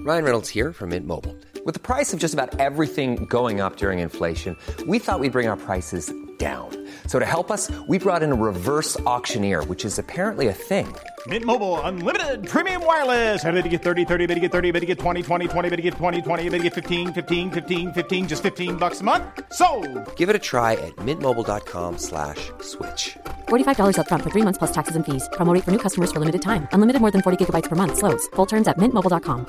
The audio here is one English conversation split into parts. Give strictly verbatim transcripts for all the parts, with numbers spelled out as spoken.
Ryan Reynolds here from Mint Mobile. With the price of just about everything going up during inflation, we thought we'd bring our prices down. So to help us, we brought in a reverse auctioneer, which is apparently a thing. Mint Mobile Unlimited Premium Wireless. How to get thirty, thirty, how to get thirty, how to get twenty, twenty, twenty, how to get twenty, twenty, how to get fifteen, fifteen, fifteen, fifteen, just fifteen bucks a month? Sold! Give it a try at mintmobile.com slash switch. forty-five dollars up front for three months plus taxes and fees. Promo rate for new customers for limited time. Unlimited more than forty gigabytes per month. Slows full terms at mint mobile dot com.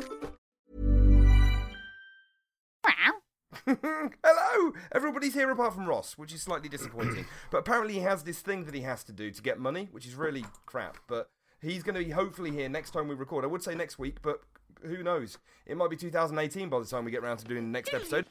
Hello! Everybody's here apart from Ross, which is slightly disappointing. But apparently he has this thing that he has to do to get money, which is really crap. But he's going to be hopefully here next time we record. I would say next week, but who knows? It might be two thousand eighteen by the time we get around to doing the next episode.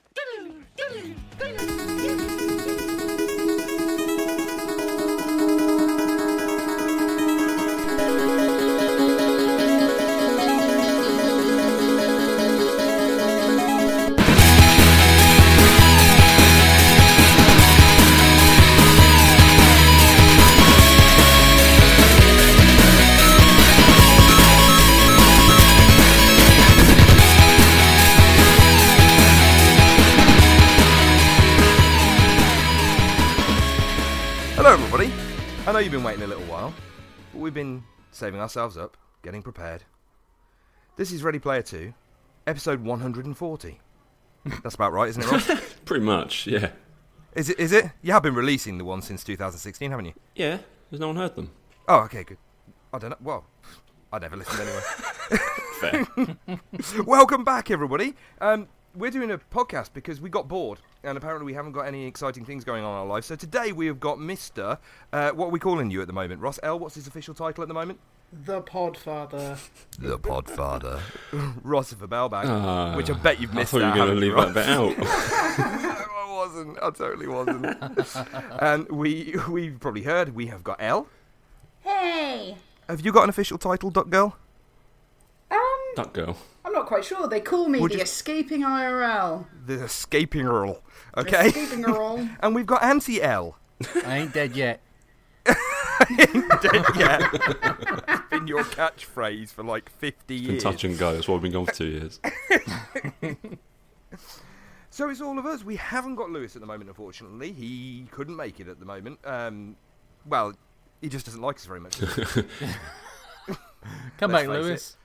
Hello everybody, I know you've been waiting a little while, but we've been saving ourselves up, getting prepared. This is Ready Player two, episode one hundred forty. That's about right, isn't it, Ross? Pretty much, yeah. Is it? Is it? You have been releasing the one since two thousand sixteen, haven't you? Yeah, there's no one heard them. Oh, okay, good. I don't know, well, I never listened anyway. Fair. Welcome back everybody. Um, we're doing a podcast because we got bored, and apparently we haven't got any exciting things going on in our lives. So today we have got Mister Uh, what are we calling you at the moment? Ross L, what's his official title at the moment? The Podfather. The Podfather. Rossifer Bellbag, Uh, which I bet you've missed I thought out, you were going to haven't leave you, that bit out. I wasn't. I totally wasn't. And we, we've probably heard, we have got L. Hey! Have you got an official title, Duck Girl? Um, Duck Girl. I'm not quite sure. They call me Would the you- Escaping I R L. The Escaping Earl. Okay. Escaping Earl. And we've got Anti-L. I ain't dead yet. Dead yet. It's been your catchphrase for like fifty Been years. touch and go. That's why we've been gone for two years. So it's all of us. We haven't got Lewis at the moment, unfortunately. He couldn't make it at the moment. Um, well, he just doesn't like us very much. Come Let's back, face Lewis.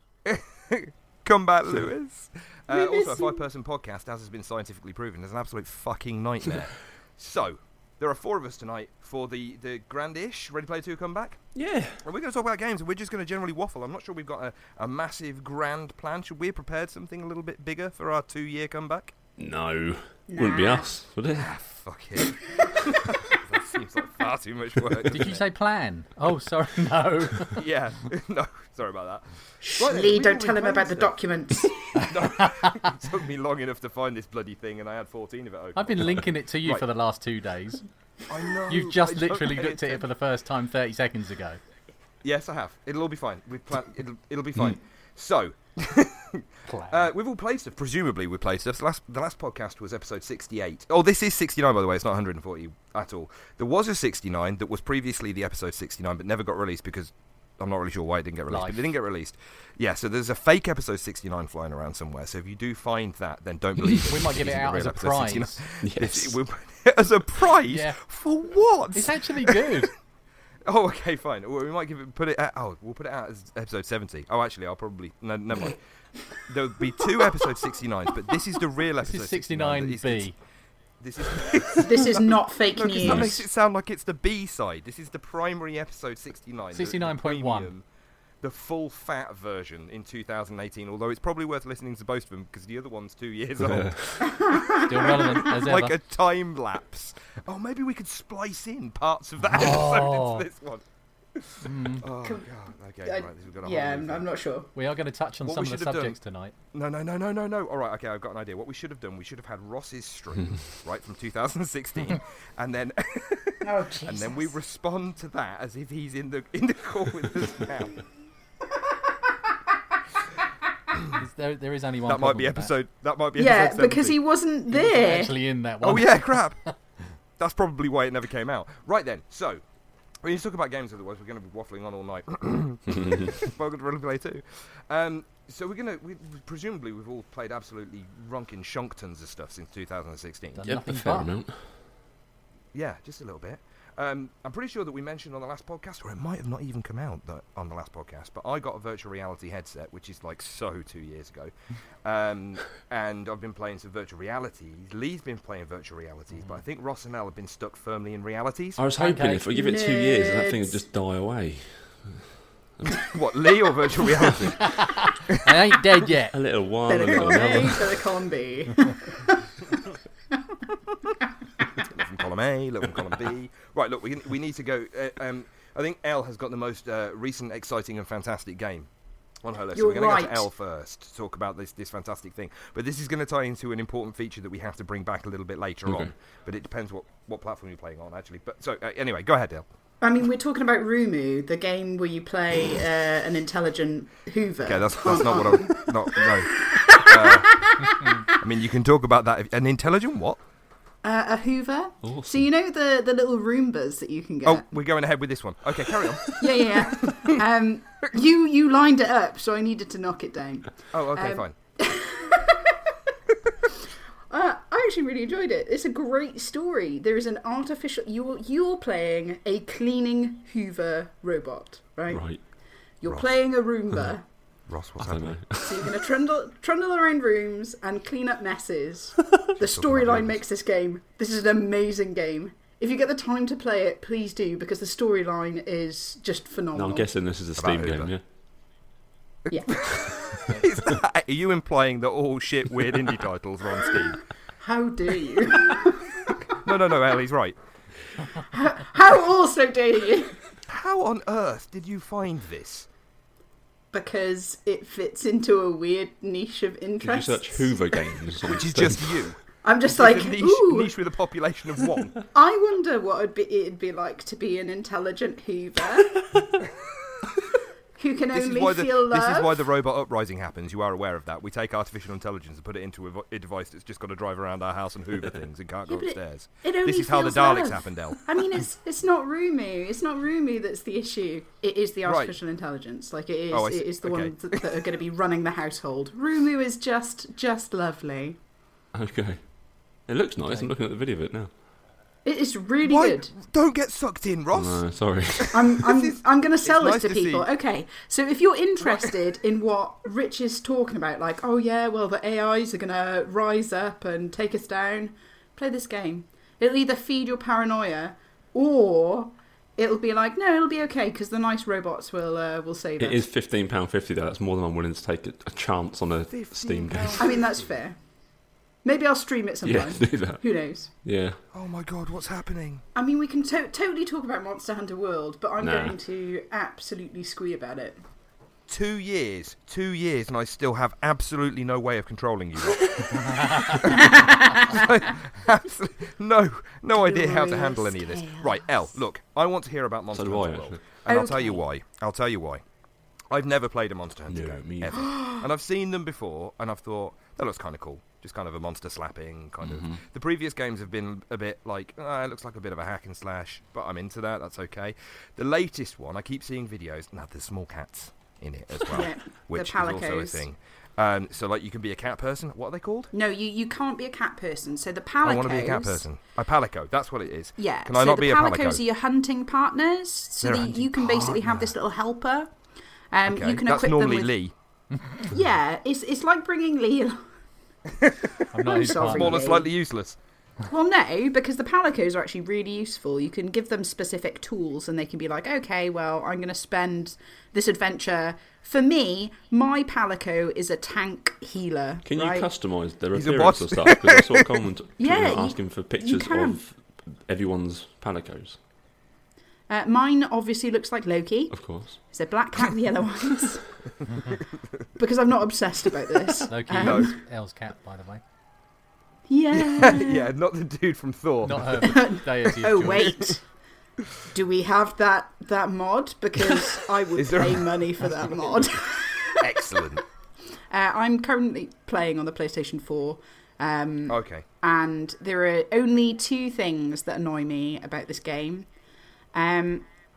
Come back, Lewis. Uh, We miss also, a five-person podcast, as has been scientifically proven, is an absolute fucking nightmare. So, there are four of us tonight for the, the grand-ish Ready Player two comeback. Yeah. And we're going to talk about games, and we're just going to generally waffle. I'm not sure we've got a, a massive, grand plan. Should we have prepared something a little bit bigger for our two-year comeback? No. Wouldn't be us, would it? Ah, fuck it. That seems like far too much work. Did you say plan? Oh, sorry, no. Yeah. No, sorry about that. Shh, Right then, Lee, we've don't already tell him played about the stuff. documents. No, it took me long enough to find this bloody thing, and I had fourteen of it open. I've been linking it to you Right. for the last two days. I know. You've just I don't literally pay looked at it for the first time thirty seconds ago. Yes, I have. It'll all be fine. We've planned. It'll, it'll be fine. So, Plan. uh, we've all played stuff. Presumably, we played stuff. The last, the last podcast was episode sixty-eight. Oh, this is sixty-nine, by the way. It's not one hundred forty at all. There was a sixty-nine that was previously the episode sixty-nine, but never got released because I'm not really sure why it didn't get released. Life. But it didn't get released. Yeah. So there's a fake episode sixty-nine flying around somewhere. So if you do find that, then don't believe it. We might give it isn't out the as real a episode prize. sixty-nine. Yes. It's- we'll- as a prize Yeah. for what? It's actually good. Oh, okay, fine. Well, we might give it, put it. Out, oh, we'll put it out as episode seventy. Oh, actually, I'll probably no, never mind. There'll be two episode sixty-nines, but this is the real episode. This is sixty-nine It's- B. it's- This is This is not fake no, 'cause that makes news. it sound like it's the B side. This is the primary episode sixty-nine. the- the sixty-nine point one. premium, The full fat version in two thousand eighteen. Although it's probably worth listening to both of them because the other one's two years old. Still relevant as ever. Like a time lapse. Oh, maybe we could splice in parts of that Oh. episode into this one. Mm. Oh Can- god. Okay, I- right. This, we've got a yeah, whole I'm, new I'm thing. not sure. We are going to touch on What some we of the should have done- subjects tonight. No, no, no, no, no, no. All right, okay, I've got an idea. What we should have done, we should have had Ross's stream, right, from two thousand sixteen, and then Oh, Jesus. and then we respond to that as if he's in the in the call with us now. Is There, there is only one. That might problem be with episode. That might be Yeah, episode seventy. because he wasn't That. He wasn't there. actually in that one. Oh yeah, crap. That's probably why it never came out. Right then, so We need to talk about games, otherwise we're going to be waffling on all night. Welcome to Roleplay two. Um, so we're going to, we, presumably we've all played absolutely runkin' shunktons of stuff since two thousand sixteen. Done Yep, a nothing fair but. amount. Yeah, just a little bit. Um, I'm pretty sure that we mentioned on the last podcast, or it might have not even come out that, on the last podcast, but I got a virtual reality headset, which is like so two years ago. Um, and I've been playing some virtual realities. Lee's been playing virtual realities, but I think Ross and Elle have been stuck firmly in realities. I was hoping Okay. if we give it two years, that thing Nerds. would just die away. What, Lee or virtual reality? I ain't dead yet. A little while, a Better little column A, another. better column B. Little from column A, little from column B. Right, look, we we need to go. Uh, um, I think Elle has got the most uh, recent, exciting, and fantastic game on her list. You're so we're going to right. go to Elle first to talk about this this fantastic thing. But this is going to tie into an important feature that we have to bring back a little bit later Okay. on. But it depends what, what platform you're playing on, actually. But so uh, anyway, go ahead, Elle. I mean, we're talking about Rumu, the game where you play uh, an intelligent Hoover. Okay, that's that's not what I'm. Not no. Uh, I mean, you can talk about that. If, an intelligent what? Uh, a Hoover. Awesome. So you know the, the little Roombas that you can get? Oh, we're going ahead with this one. Okay, carry on. Yeah, yeah, yeah. um, you, you lined it up, so I needed to knock it down. Oh, okay, Um, fine. Uh, I actually really enjoyed it. It's a great story. There is an artificial... You're, you're playing a cleaning Hoover robot, right? Right. You're Ross. playing a Roomba. Ross, what's I don't happening? know. So you're going to trundle, trundle around rooms and clean up messes. The storyline makes this game. This is an amazing game. If you get the time to play it, please do, because the storyline is just No, phenomenal. I'm guessing this is a About Steam Uber. game, yeah? Yeah. Is that, are you implying that all shit weird indie titles are on Steam? How dare you? No, no, no, Ellie's right. How also dare you? How on earth did you find this? Because it fits into a weird niche of Did you interest. search Hoover games? on Which is Steam? just you. I'm just It's like, a niche, ooh. niche with a population of one. I wonder what it'd be, it'd be like to be an intelligent Hoover who can This is, only why the, feel love. this is why the robot uprising happens. You are aware of that. We take artificial intelligence and put it into a, vo- a device that's just got to drive around our house and hoover things and can't Yeah, go but it- upstairs. it only This is how the feels Daleks love. happened, El. I mean, it's it's not Rumu. It's not Rumu that's the issue. It is the Right. artificial intelligence. Like it is. Oh, I see. It is the Okay. ones that, that are going to be running the household. Rumu is just just lovely. Okay. It looks nice. I'm looking at the video of it now. It is really Why? good. Don't get sucked in, Ross. No, sorry. I'm I'm is- I'm going to sell this nice to to see- people. Okay, so if you're interested in what Rich is talking about, like, oh yeah, well the A Is are going to rise up and take us down, play this game. It'll either feed your paranoia, or it'll be like, no, it'll be okay because the nice robots will uh, will save It us. is fifteen pounds fifty though. That's more than I'm willing to take a, a chance on a Steam game. I mean, that's fair. Maybe I'll stream it Yeah, sometime. do that. Who knows? Yeah. Oh my god, what's happening? I mean, we can to- totally talk about Monster Hunter World, but I'm Nah. going to absolutely squee about it. Two years, two years, and I still have absolutely no way of controlling you. Absolutely no, no idea how to handle any of this. Right, Elle, look, I want to hear about Monster So do Hunter I, World, actually. and I'll tell you Okay. why. I'll tell you why. I've never played a Monster Hunter No, game me ever, and I've seen them before, and I've thought that looks kind of cool. Just kind of a monster slapping kind Mm-hmm. of. The previous games have been a bit like, ah, it looks like a bit of a hack and slash, but I'm into that. That's okay. The latest one, I keep seeing videos. Now there's small cats in it as well, Yeah, the which is also a palicos. thing. Um, so like you can be a cat person. What are they called? No, you, you can't be a cat person. So the palicos... I want to be a cat person. A palico. That's what it is. Yeah. Can I so not the be a palicos palico? are your hunting partners. So They're a that hunting you can basically have partner. this little helper. Um, Okay, you can that's equip normally them with... Lee. Yeah, it's it's like bringing Lee. along. I'm not his sorry. partner. Small and slightly useless. Well, no, because the palicos are actually really useful. You can give them specific tools, and they can be like, okay, well, I'm going to spend this adventure. For me, my palico is a tank healer. Can you right? customise their He's a appearance boss. and stuff? Because I saw a comment Yeah, people you- asking for you pictures can. of everyone's palicos, Uh, mine obviously looks like Loki. of course. It's a black cat with yellow eyes. Because I'm not obsessed about this. Loki Um, is Elle's cat, by the way. Yeah. Yeah, not the dude from Thor. Not her deity. of Oh joy. wait. Do we have that that mod? Because I would Is there- pay money for that mod. Excellent. Uh, I'm currently playing on the PlayStation four. Um, Okay. and there are only two things that annoy me about this game. Um,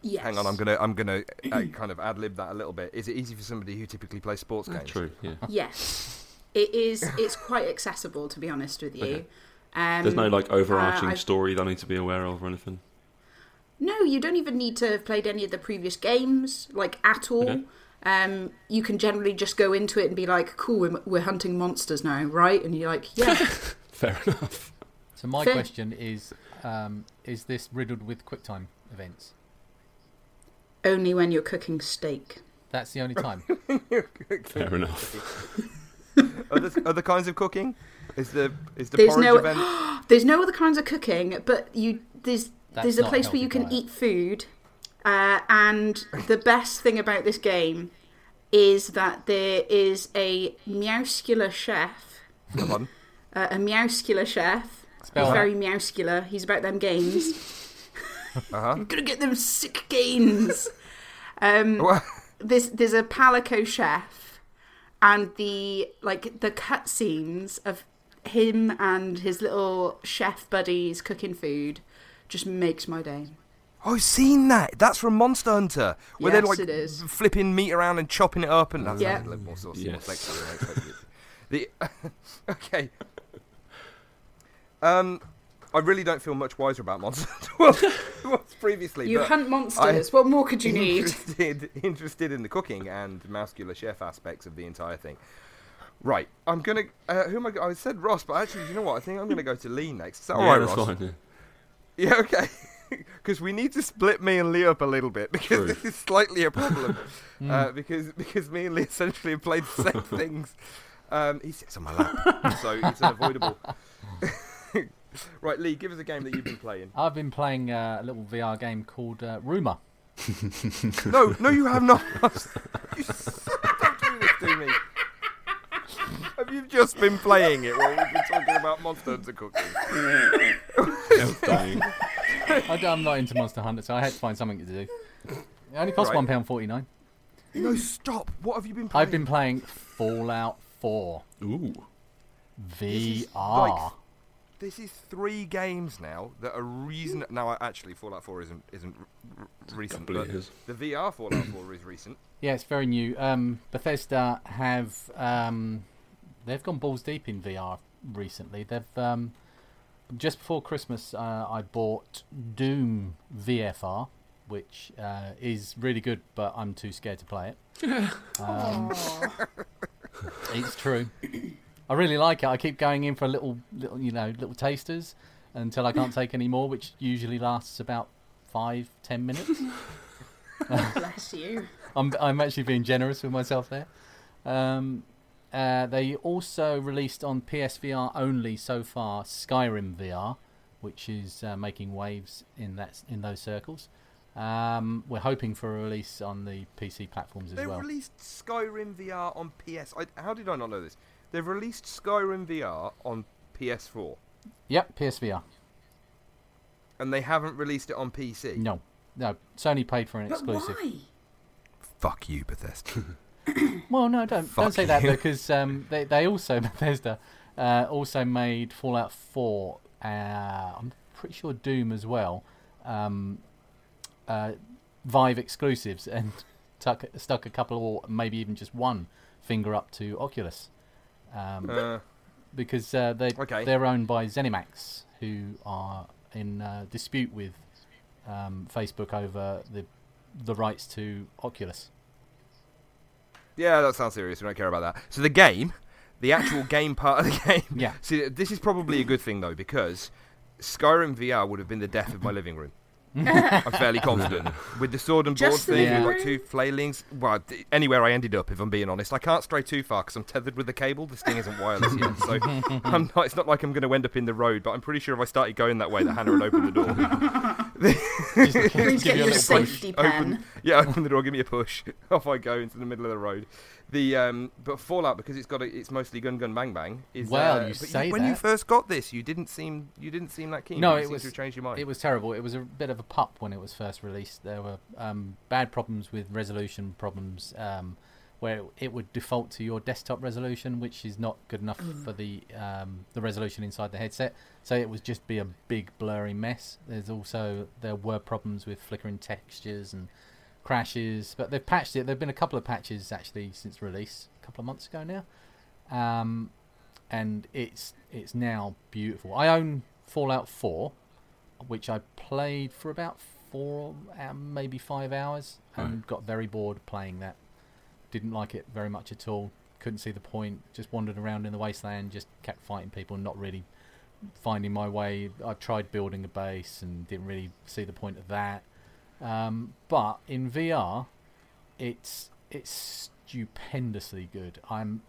Yes. Hang on, I'm gonna I'm gonna uh, kind of ad lib that a little bit. Is it easy for somebody who typically plays sports games? True, yeah. Yes, it is. It's quite accessible, to be honest with you. Okay. Um, There's no like overarching uh, story that I need to be aware of or anything. No, you don't even need to have played any of the previous games, like at all. Okay. Um, you can generally just go into it and be like, "Cool, we're, we're hunting monsters now, right?" And you're like, "Yeah." Fair enough. So my Fair. question is: um, is this riddled with QuickTime events? Only when you're cooking steak. That's the only time. Fair enough. Other, other kinds of cooking? Is the is the There's porridge no event? there's no other kinds of cooking, but you there's That's there's a not a place where you healthy can diet. eat food, uh, and the best thing about this game is that there is a Meowscular chef, Come on. uh, a Meowscular chef. Spell He's that. very Meowscular. He's about them gains. Uh-huh. I'm gonna get them sick gains. Um, Well, there's there's a Palico chef, and the like the cutscenes of him and his little chef buddies cooking food just makes my day. Oh, I've seen that. That's from Monster Hunter, where they're Yes, like it is. flipping meat around and chopping it up, and that's Yeah. a little more saucy, more Yes. sexy than I expected it. The okay. Um, I really don't feel much wiser about Monster Hunter well, it was previously. You but hunt monsters. What more could you need? Interested, interested in the cooking and muscular chef aspects of the entire thing. Right, I'm gonna. Uh, who am I? go- I said Ross, but actually, you know what? I think I'm gonna go to Lee next. Is that all yeah, right, that's Ross? fine. Yeah. Yeah, okay. Because we need to split me and Lee up a little bit because True. this is slightly a problem. uh, because because me and Lee essentially have played the same things. Um, he sits on my lap, so it's unavoidable. Right, Lee, give us a game that you've been playing. I've been playing uh, a little V R game called uh, Rumour. No, no, you have not. You son- don't do this to me. Have you just been playing it while we've been talking about Monster Hunter cooking? Health dying. I d- I'm not into Monster Hunter, so I had to find something to do. It only cost Right. one pound forty nine. No, stop. What have you been playing? I've been playing Fallout Four Ooh. V is R. like- This is three games now that are reason. Now, actually, Fallout four isn't isn't r- r- recent, Couple of but years. the V R Fallout four is recent. Yeah, it's very new. Um, Bethesda have um, they've gone balls deep in V R recently. They've um, just before Christmas, uh, I bought Doom V F R, which uh, is really good, but I'm too scared to play it. Um, it's true. I really like it. I keep going in for little, little, you know, little tasters until I can't take any more, which usually lasts about five, ten minutes. Bless you. I'm I'm actually being generous with myself there. Um, uh, they also released on P S V R only so far Skyrim V R, which is uh, making waves in that in those circles. Um, we're hoping for a release on the P C platforms as They well. released Skyrim V R on P S. I, how did I not know this? They've released Skyrim V R on P S four, Yep, P S V R. and they haven't released it on P C. No, no, Sony paid for an But exclusive. why? Fuck you, Bethesda. Well, no, don't Fuck don't say that you. because um, they they also Bethesda uh, also made Fallout four. Uh, I'm pretty sure Doom as well. Um, uh, Vive exclusives and tuck, stuck a couple or maybe even just one finger up to Oculus um, uh, because uh, they Okay. they're owned by ZeniMax, who are in uh, dispute with um, Facebook over the the rights to Oculus. yeah, that sounds serious. We don't care about that. So the game, the actual game part of the game. Yeah. See, this is probably a good thing though, because Skyrim V R would have been the death of my living room. I'm fairly confident. With the sword and board Just the thing, living with like room? two flailings. Well, d- anywhere I ended up, if I'm being honest. I can't stray too far because I'm tethered with the cable. This thing isn't wireless yet. So I'm not, it's not like I'm going to end up in the road, but I'm pretty sure if I started going that way, that Hannah would open the door. Just Please give get you a your little push. safety pen. Open, yeah, open the door, give me a push. Off I go into the middle of the road. The um, but Fallout, because it's got a, it's mostly gun gun bang bang. Is, Well, uh, you but say when you that. first got this, you didn't seem you didn't seem that keen. No, you it seemed was to have changed your mind. it was terrible. It was a bit of a pup when it was first released. There were um, bad problems with resolution problems, um, where it would default to your desktop resolution, which is not good enough Mm. for the um, the resolution inside the headset. So it would just be a big blurry mess. There's also there were problems with flickering textures and crashes, but they've patched it. There've been a couple of patches actually since release, a couple of months ago now, um, and it's it's now beautiful. I own Fallout four, which I played for about four, um, maybe five hours, and Right. got very bored playing that. Didn't like it very much at all. Couldn't see the point. Just wandered around in the wasteland, just kept fighting people, not really finding my way. I tried building a base and didn't really see the point of that. Um, but in V R, it's it's stupendously good. I'm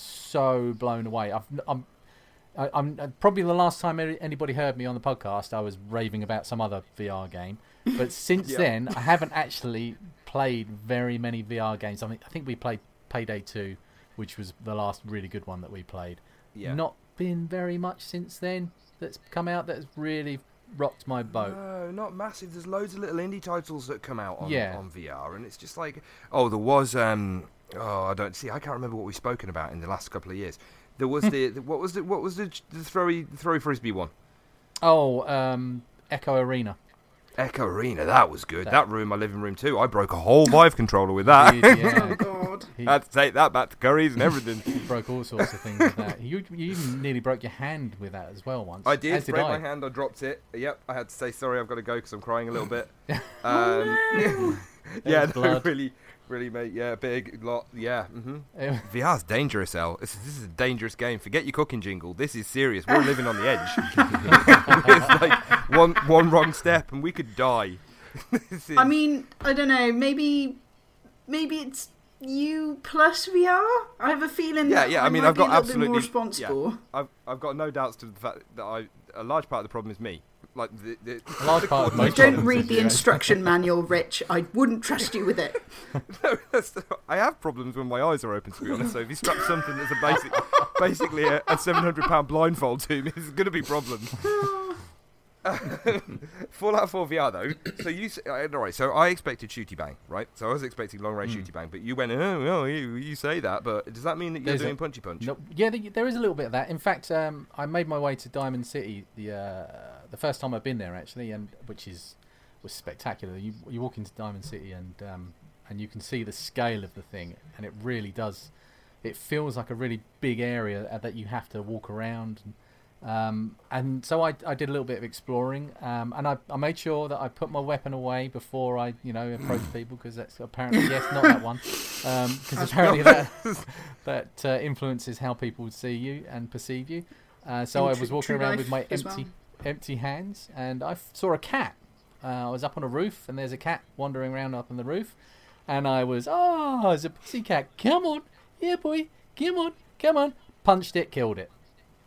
so blown away. I've, I'm I, I'm uh, probably the last time any- anybody heard me on the podcast, I was raving about some other V R game. But since Yeah. then, I haven't actually played very many V R games. I mean, I think we played Payday two, which was the last really good one that we played. Yeah. Not been very much since then that's come out that has really rocked my boat. No, not massive. There's loads of little indie titles that come out on, Yeah. on V R, and it's just like, oh, there was, um, oh, I don't see. I can't remember what we've spoken about in the last couple of years. There was the, the what was the what was the, the throwy throwy frisbee one? Oh, um, Echo Arena. Echo Arena, that was good. That- That, ruined my living room too. I broke a whole Vive controller with that. Dude, Oh yeah. God. He I had to take that back to Curry's and everything. broke all sorts of things with that. You, you even nearly broke your hand with that as well once. I did As did break I. my hand. I dropped it. Yep, I had to say sorry. I've got to go because I'm crying a little bit. Um, Oh, yeah, was no, blood. really, really, mate. Yeah, big lot. Yeah. Mm-hmm. It- V R's dangerous, El. This is, this is a dangerous game. Forget your cooking jingle. This is serious. We're living on the edge. It's like one one wrong step and we could die. This is, I mean, I don't know. Maybe, maybe it's you plus V R. I have a feeling. yeah, that yeah. I I mean, might I've be a got little bit absolutely more responsible. Yeah, I've I've got no doubts to the fact that I a large part of the problem is me. Like the, the A large part of most Don't problems read is the you. instruction manual, Rich. I wouldn't trust you with it. No, that's the- I have problems when my eyes are open, to be honest. So if you strap something that's a basic, basically a, a seven hundred pound blindfold to me, there's going to be problems. Fallout four V R though. So you, s- uh, all right. So I expected shooty bang, right? So I was expecting long range Hmm. shooty bang, but you went, oh, oh you, you say that, but does that mean that you're There's doing a- punchy punch? No, yeah, there- there is a little bit of that. In fact, um, I made my way to Diamond City the uh, the first time I've been there actually, and which is was spectacular. You you walk into Diamond City and um, and you can see the scale of the thing, and it really does. It feels like a really big area that you have to walk around. And, um, and so I, I did a little bit of exploring, um, and I, I made sure that I put my weapon away before I, you know, approach people, because that's apparently yes, not that one, because apparently that that uh, influences how people see you and perceive you. Uh, so In I tr- was walking true around life with my as empty well. empty hands, and I f- saw a cat. Uh, I was up on a roof, and there's a cat wandering around up on the roof, and I was, oh, there's a pussy cat. Come on, yeah, boy, come on, come on. Punched it, killed it.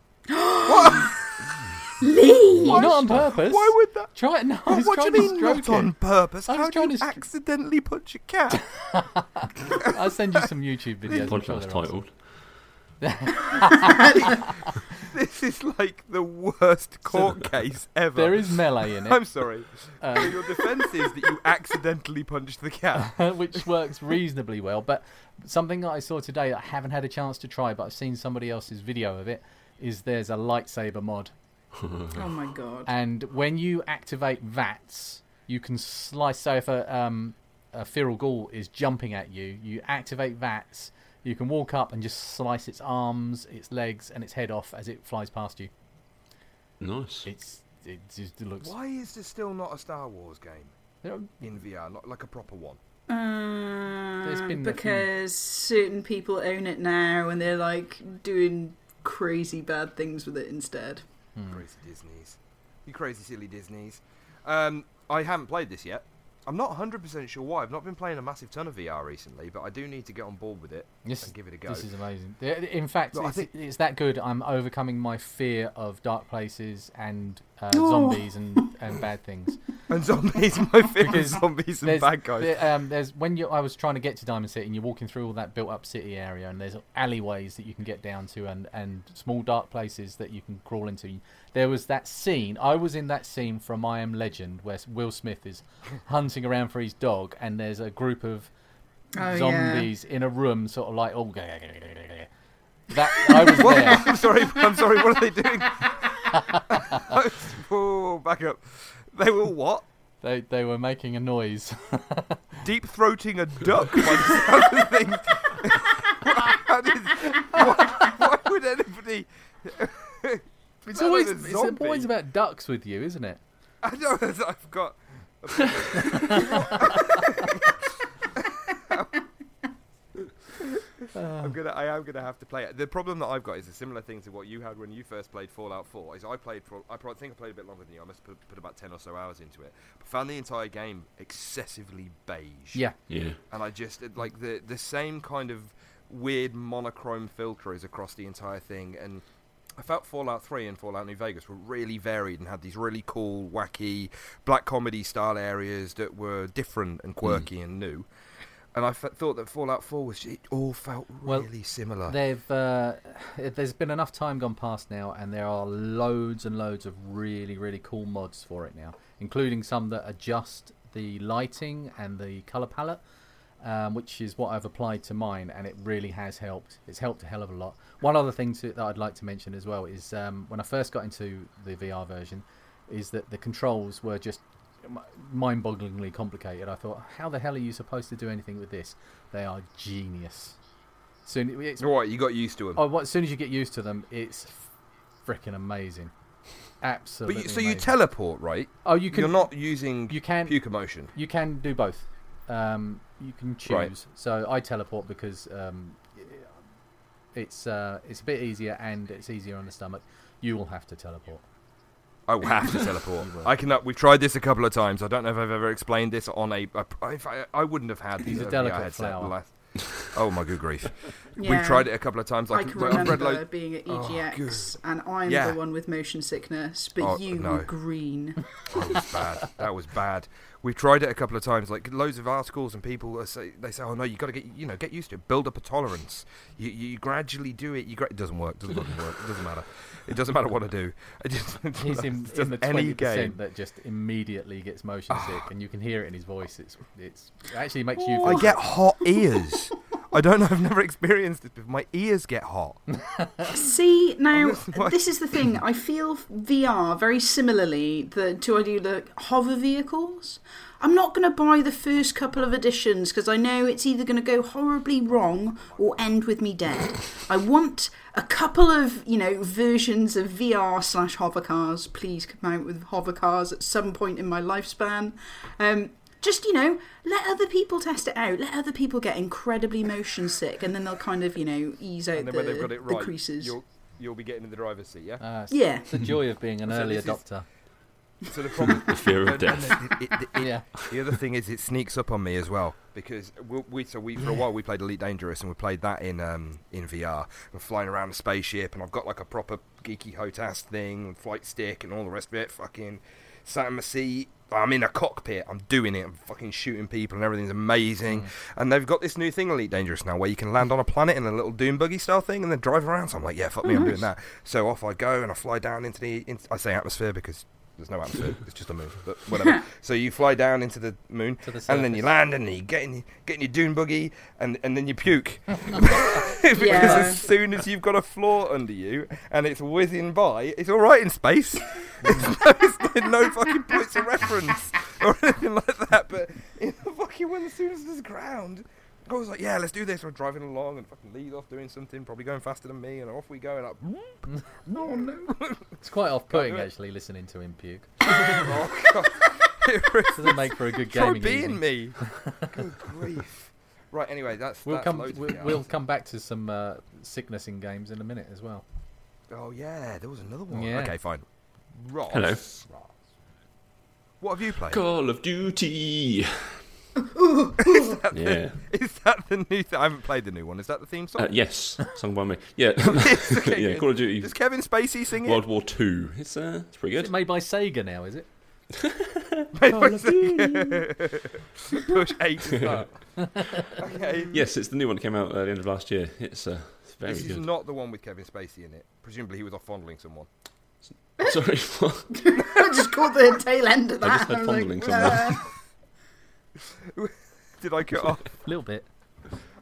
Lee! Not on purpose. Why would that? Try it. No, I was What do trying you to mean stroke not it. on purpose? I was How do trying you to str- accidentally punch a cat? I'll send you some YouTube videos. I'm sure Podcast they're awesome. titled. This is like the worst court case ever. There is melee in I'm it, sorry. Um, so your defence is that you accidentally punched the cat. which works reasonably well. But something that I saw today that I haven't had a chance to try, but I've seen somebody else's video of it, is there's a lightsaber mod. Oh my god. And when you activate V A Ts, you can slice. So if a, um, a feral ghoul is jumping at you, you activate V A Ts. You can walk up and just slice its arms, its legs, and its head off as it flies past you. Nice. It's it just looks. Why is there still not a Star Wars game There are- in V R, not like a proper one? There's Um, been a few- because certain people own it now and they're like doing crazy bad things with it instead. Hmm. Crazy Disneys. You crazy silly Disneys. Um, I haven't played this yet. I'm not one hundred percent sure why. I've not been playing a massive ton of V R recently, but I do need to get on board with it This, and give it a go. this is amazing. The- In fact, No, I it's, think- it's that good. I'm overcoming my fear of dark places and uh, Oh. zombies and, and bad things. And zombies, my favourite Because zombies and There's, bad guys. there- um, there's when you I was trying to get to Diamond City, and you're walking through all that built-up city area, and there's alleyways that you can get down to, and, and small dark places that you can crawl into. There was that scene. I was in that scene from I Am Legend, where Will Smith is hunting around for his dog, and there's a group of Oh, zombies in a room, sort of like, oh, that I was What? there. I'm sorry. I'm sorry. What are they doing? Oh, back up. They were what? They they were making a noise. Deep throating a duck. By the sound of things. How did, why, why would anybody? It's always it's always about ducks with you, isn't it? I know. I've got. I'm gonna. I am gonna have to play it. The problem that I've got is a similar thing to what you had when you first played Fallout four. Is I played for. I probably think I played a bit longer than you. I must put, put about ten or so hours into it. But found the entire game excessively beige. Yeah. Yeah. And I just like the the same kind of weird monochrome filter is across the entire thing. And I felt Fallout three and Fallout New Vegas were really varied and had these really cool, wacky, black comedy style areas that were different and quirky mm. and new. And I f- thought that Fallout four was, it all felt really well, similar. They've uh, there's been enough time gone past now, and there are loads and loads of really, really cool mods for it now, including some that adjust the lighting and the colour palette, um, which is what I've applied to mine, and it really has helped. It's helped a hell of a lot. One other thing to, that I'd like to mention as well is um, when I first got into the V R version, is that the controls were just mind-bogglingly complicated. I thought, how the hell are you supposed to do anything with this? They are genius. Soon, it's, what, you got used to them? Oh, what, as soon as you get used to them, it's freaking amazing. Absolutely. But you, so amazing. you teleport, right? Oh, you can. You're not using you can, puke emotion. You can do both. Um, you can choose. Right. So I teleport because um, it's uh, it's a bit easier and it's easier on the stomach. You will have to teleport. I will have to teleport. I can. Uh, we've tried this a couple of times. I don't know if I've ever explained this on a. a if I, I wouldn't have had He's these. a delicate yeah, flower. Last, oh my good grief! Yeah. We've tried it a couple of times. Like, I can well, remember like, being at E G X, oh, and I'm yeah. the one with motion sickness, but oh, you no. were green. That was bad. That was bad. We've tried it a couple of times. Like loads of articles and people say they say, "Oh no, you got to get you know get used to it. Build up a tolerance. You you gradually do it. You gra- it doesn't work. Doesn't fucking work. It doesn't matter. It doesn't matter what I do. I just, He's in, in the any twenty game percent that just immediately gets motion sick, and you can hear it in his voice. It's it's it actually makes you. Feel I get hot ears. I don't know. I've never experienced this, but my ears get hot. See, now, Why- this is the thing. I feel V R very similarly the, to I do the hover vehicles. I'm not going to buy the first couple of editions because I know it's either going to go horribly wrong or end with me dead. I want a couple of, you know, versions of V R slash hover cars. Please come out with hover cars at some point in my lifespan. Um, just, you know, let other people test it out. Let other people get incredibly motion sick, and then they'll kind of, you know, ease out And then the, when they've got it the right, creases. you'll you'll be getting in the driver's seat. Yeah. Uh, Yeah. It's the joy of being an So early this is- adopter. So the problem, The fear of and- and death. it- it- it- Yeah. The other thing is, it sneaks up on me as well because we, we so we for a while we played Elite Dangerous and we played that in um in V R. We're flying around a spaceship and I've got like a proper geeky HOTAS thing, and flight stick and all the rest of it. Fucking sat in my seat. I'm in a cockpit. I'm doing it. I'm fucking shooting people and everything's amazing. Mm. And they've got this new thing, Elite Dangerous, now, where you can land on a planet in a little dune buggy style thing and then drive around. So I'm like, yeah, fuck oh, me, I'm nice. doing that. So off I go and I fly down into the. In, I say atmosphere because there's no atmosphere. It's just a moon, but whatever. So you fly down into the moon, To the and then you surface. land, and you get in, get in your dune buggy, and and then you puke because Yeah. as soon as you've got a floor under you and it's whizzing by, it's all right in space. It's no, it's no fucking points of reference or anything like that. But in the fucking when as soon as there's ground. I was like, yeah, let's do this. We're driving along and fucking Lee's off doing something, probably going faster than me, and off we go. And like, oh no. It's quite off-putting Can't do it. actually listening to him puke. Oh, God. It really Doesn't make for a good Try gaming being evening. me. Good grief. Right, anyway, that's We'll that's come. loads of We'll, V R. we'll come back to some uh, sickness in games in a minute as well. Oh yeah, there was another one. Yeah. Okay, fine. Ross. Hello. Ross. What have you played? Call of Duty. Is that Yeah. the, is that the new thing? I haven't played the new one. Is that the theme song? Uh, yes, sung by me. Yeah, Okay, yeah. good. Call of Duty. Does Kevin Spacey sing it? World War Two. It's uh, it's pretty Is good. it made by Sega now? Is it? Push eight to start. Okay. Yes, it's the new one that came out at the end of last year. It's uh, it's very This is good. not the one with Kevin Spacey in it. Presumably he was off fondling someone. Sorry, what? I just caught the tail end of that. I just heard and I was fondling like, someone. "Uh." Did I cut off? A little bit.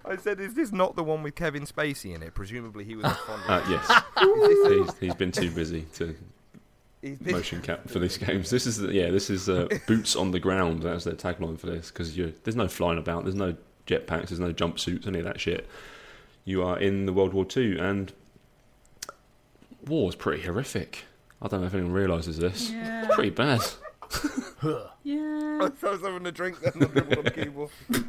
I said, is this not the one with Kevin Spacey in it? Presumably he was a fond Uh, yes. he's, he's been too busy to He's been... motion cap for these games. This is the, yeah, this is uh, boots on the ground. That's their tagline for this, because there's no flying about, there's no jetpacks, there's no jumpsuits, any of that shit. You are in the World War Two, and war's pretty horrific. I don't know if anyone realises this. Yeah. It's pretty bad. Yeah. I was having a drink then on the keyboard.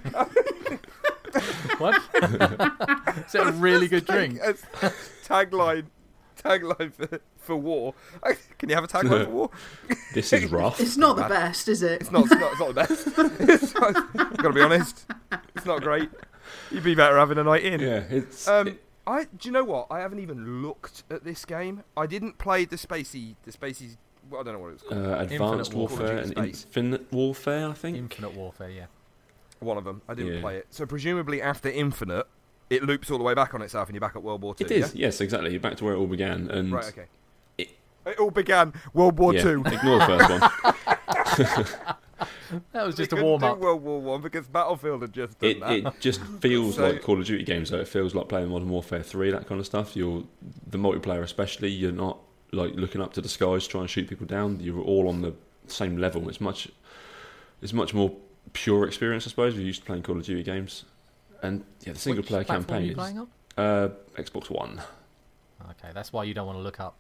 What? Is that a really good drink? Tagline, tagline for, for war. Can you have a tagline for war? This is rough. It's not the best, is it? It's not. It's not, it's not the best. It's not, gotta be honest. It's not great. You'd be better having a night in. Yeah, it's. Um, it, I do you know what? I haven't even looked at this game. I didn't play the Spacey, the Spacey. Well, I don't know what it was called. uh, Advanced Infinite Warfare Warfare. and Infinite Warfare, I think. Infinite Warfare, yeah. One of them. I didn't Yeah. play it. So presumably after Infinite, it loops all the way back on itself, and you're back at World War Two. It is, Yeah? yes, exactly. You're back to where it all began, and Right. Okay. It- It all began World War yeah, Two. ignore the first one. That was just They a couldn't warm do up. World War One because Battlefield had just done It, that. it just feels So- like Call of Duty games, though. It feels like playing Modern Warfare three, that kind of stuff. You're the multiplayer, especially. You're not like looking up to the skies trying to shoot people down. You're all on the same level. It's much, it's much more pure experience, I suppose. We're used to playing Call of Duty games, and yeah, the single Which player platform are campaign you is playing on? uh, Xbox One. Okay, that's why you don't want to look up.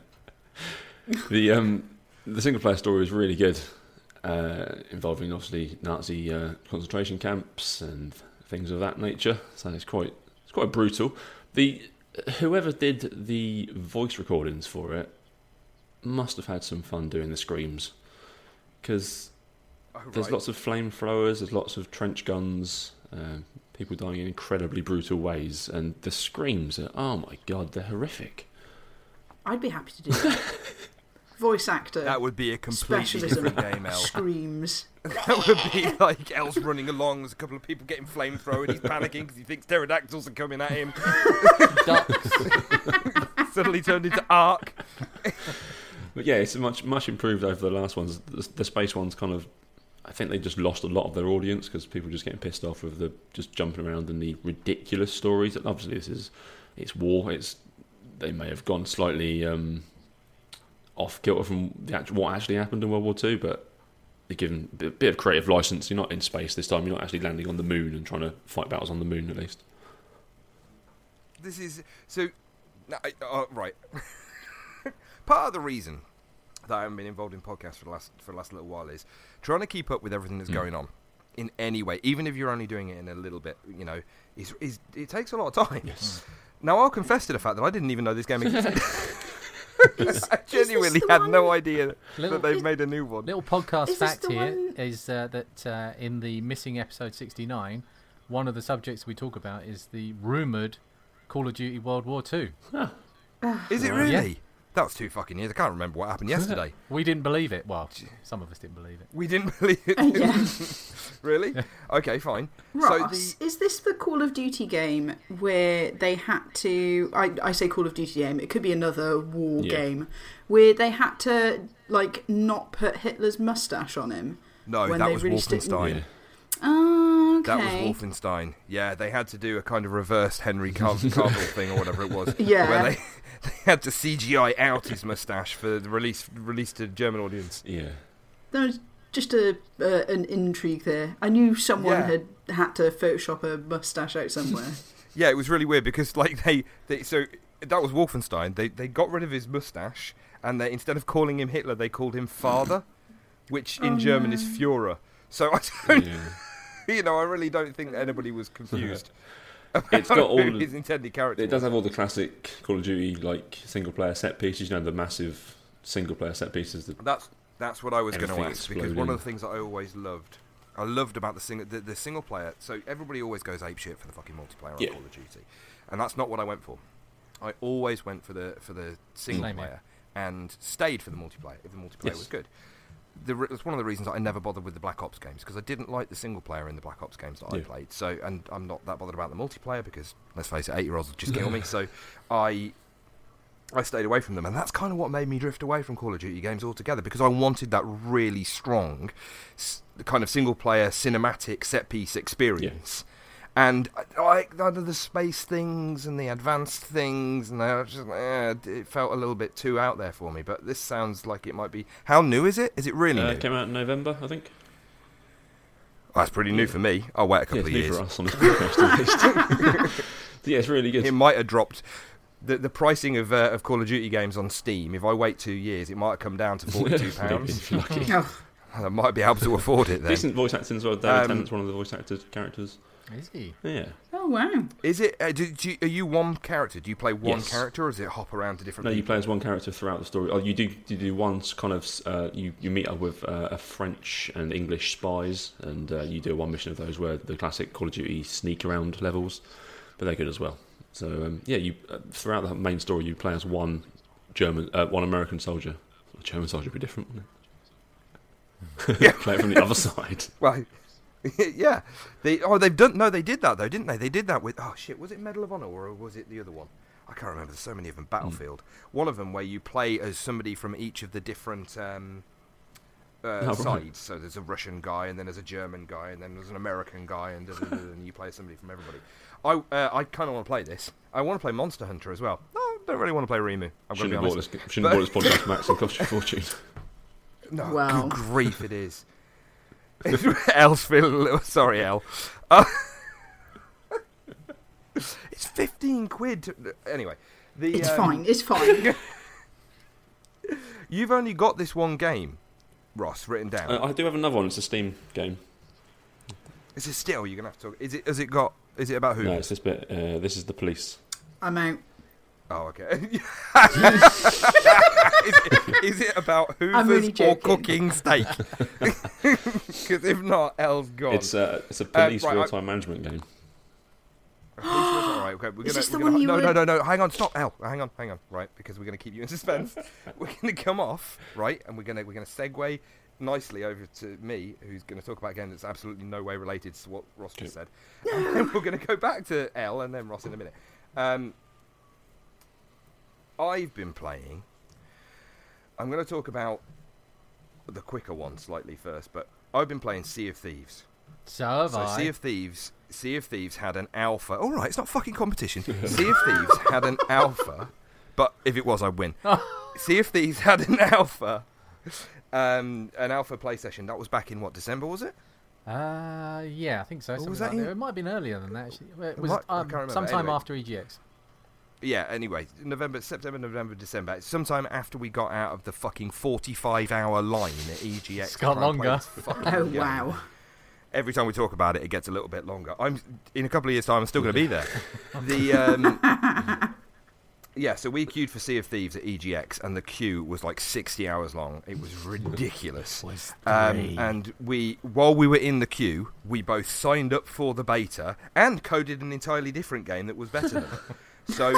The um, the single player story is really good, uh, involving obviously Nazi uh, concentration camps and things of that nature. So it's quite it's quite brutal. The whoever did the voice recordings for it must have had some fun doing the screams, because Oh, there's right. lots of flamethrowers, there's lots of trench guns, uh, people dying in incredibly brutal ways, and the screams are, oh my god, they're horrific. I'd be happy to do that. Voice actor. That would be a completely Specialism. different game, El. Screams. That would be like El's running along. There's a couple of people getting flamethrower, and he's panicking because he thinks pterodactyls are coming at him. Ducks. Suddenly turned into Ark. But yeah, it's much much improved over the last ones. The, the space ones kind of, I think they just lost a lot of their audience because people were just getting pissed off with the just jumping around and the ridiculous stories. And obviously, this is it's war. It's they may have gone slightly um, off kilter from the actual, what actually happened in World War Two, but they're given a bit, bit of creative license. You're not in space this time. You're not actually landing on the moon and trying to fight battles on the moon, at least. This is so. No, I- uh, right. Part of the reason that I haven't been involved in podcasts for the last for the last little while is trying to keep up with everything that's Mm. going on in any way, even if you're only doing it in a little bit. You know, is is it takes a lot of time. Yes. Now I'll confess to the fact that I didn't even know this game existed. I genuinely the had one- no idea Little- that they've made a new one. Little podcast Is this fact the here one- is uh, that uh, in the missing episode sixty-nine, one of the subjects we talk about is the rumoured Call of Duty World War Two. Is it Yeah. really? That was two fucking years. I can't remember what happened yesterday. We didn't believe it. Well, some of us didn't believe it. We didn't believe it. Yeah. Really? Okay, fine. Ross, So the is this the Call of Duty game where they had to... I, I say Call of Duty game, it could be another war Yeah. game, where they had to, like, not put Hitler's moustache on him? no, when that they was released it- Wolfenstein. Yeah. Oh, okay. That was Wolfenstein. Yeah, they had to do a kind of reversed Henry Car- Cavill thing or whatever it was. Yeah. Where they, they had to C G I out his moustache for the release release to German audience. Yeah. There was just a uh, an intrigue there. I knew someone Yeah. had had to Photoshop a moustache out somewhere. Yeah, it was really weird because like they, they so that was Wolfenstein. They they got rid of his moustache and they instead of calling him Hitler, they called him Father, which in Oh, German no. is Führer. So I don't, Yeah. you know, I really don't think anybody was confused. It's got all who the- his intended character. It does was. have all the classic Call of Duty like single player set pieces. You know, the massive single player set pieces. That, That's that's what I was going to Everything ask because one exploding. of the things that I always loved, I loved about the single the, the single player. So everybody always goes ape shit for the fucking multiplayer on Yeah. Call of Duty, and that's not what I went for. I always went for the for the single Same here. player and stayed for the multiplayer if the multiplayer Yes. was good. The, re- it's one of the reasons that I never bothered with the Black Ops games because I didn't like the single player in the Black Ops games that I Yeah. played. So, and I'm not that bothered about the multiplayer because let's face it, eight year olds will just kill me. So, I I stayed away from them, and that's kind of what made me drift away from Call of Duty games altogether because I wanted that really strong, s- kind of single player cinematic set piece experience. And I like the space things and the advanced things, and I just eh, it felt a little bit too out there for me. But this sounds like it might be. How new is it? Is it really Uh, new? it came out in November, I think. Oh, that's pretty new for me. I'll wait a couple Yeah, it's of new years. for us on this podcast, at least. Yeah, it's really good. It might have dropped. The the pricing of uh, of Call of Duty games on Steam, if I wait two years, it might have come down to forty-two pounds. If you're lucky. Oh, I might be able to afford it then. Decent voice acting as well. David Um, Tennant's one of the voice actors characters. Is he? Yeah. oh wow. Is it? Uh, do, do you, are you one character? Do you play one Yes. character, or does it hop around to different No, you people? play as one character throughout the story. Oh, you do. You do once kind of. Uh, you you meet up with uh, a French and English spies, and uh, you do one mission of those where the classic Call of Duty sneak around levels, but they're good as well. So um, yeah, you uh, throughout the main story you play as one German, uh, one American soldier. A German soldier would be different, wouldn't it? Yeah. Play it from the other side. Well, yeah. They oh they've done no they did that though, didn't they? They did that with oh shit, was it Medal of Honor or was it the other one? I can't remember. There's so many of them. Battlefield. Hmm. One of them where you play as somebody from each of the different um, uh, Oh, right. sides. So there's a Russian guy, and then there's a German guy, and then there's an American guy, and, da, da, da, and you play somebody from everybody. I uh, I kind of want to play this. I want to play Monster Hunter as well. No, I don't really want to play Remu. I'm going to Shouldn't be have bought honest. this. Shouldn't have bought this podcast, Max, and cost you a fortune. No, Wow. good grief, it is. Elle's feeling a little sorry, Elle. Uh, it's fifteen quid. To, anyway, the It's um, fine. It's fine. You've only got this one game, Ross, written down. Uh, I do have another one. It's a Steam game. Is it still? You're gonna have to talk. Is it? Has it got? Is it about who? No, it's this bit. Uh, this is the police. I'm out. Oh, okay. is, it, is it about I'm really Hoovers or joking. cooking steak? Because if not, Elle's gone. It's a it's a police right, I- real time management game. All right, okay. We're Is gonna, this the we're one gonna, you no, were- no, no, no. Hang on, stop, Elle. Hang on, hang on. Right, because we're gonna keep you in suspense. We're gonna come off, right, and we're gonna we're gonna segue nicely over to me, who's gonna talk about a game that's absolutely no way related to what Ross just said. And then we're gonna go back to Elle and then Ross in a minute. Um, I've been playing. I'm gonna talk about the quicker one slightly first, but I've been playing Sea of Thieves. So have So I. Sea of Thieves, Sea of Thieves had an alpha. All right, it's not fucking competition. Sea of Thieves had an alpha, but if it was, I'd win. Sea of Thieves had an alpha, um, an alpha play session. That was back in what, December was it? Uh, yeah, I think so. was something that like that. in- It might have been earlier than that. Actually. Well, It was might- I um, can't remember. sometime Anyway. after E G X. Yeah. Anyway, November, September, November, December. It's sometime after we got out of the fucking forty-five hour line at E G X. It's got to try and play longer. this fucking Oh game. wow. Every time we talk about it, it gets a little bit longer. I'm in a couple of years' time. I'm still going to be there. The um, yeah, so we queued for Sea of Thieves at E G X, and the queue was like sixty hours long. It was ridiculous. Was Um, three. and we, while we were in the queue, we both signed up for the beta and coded an entirely different game that was better than it. So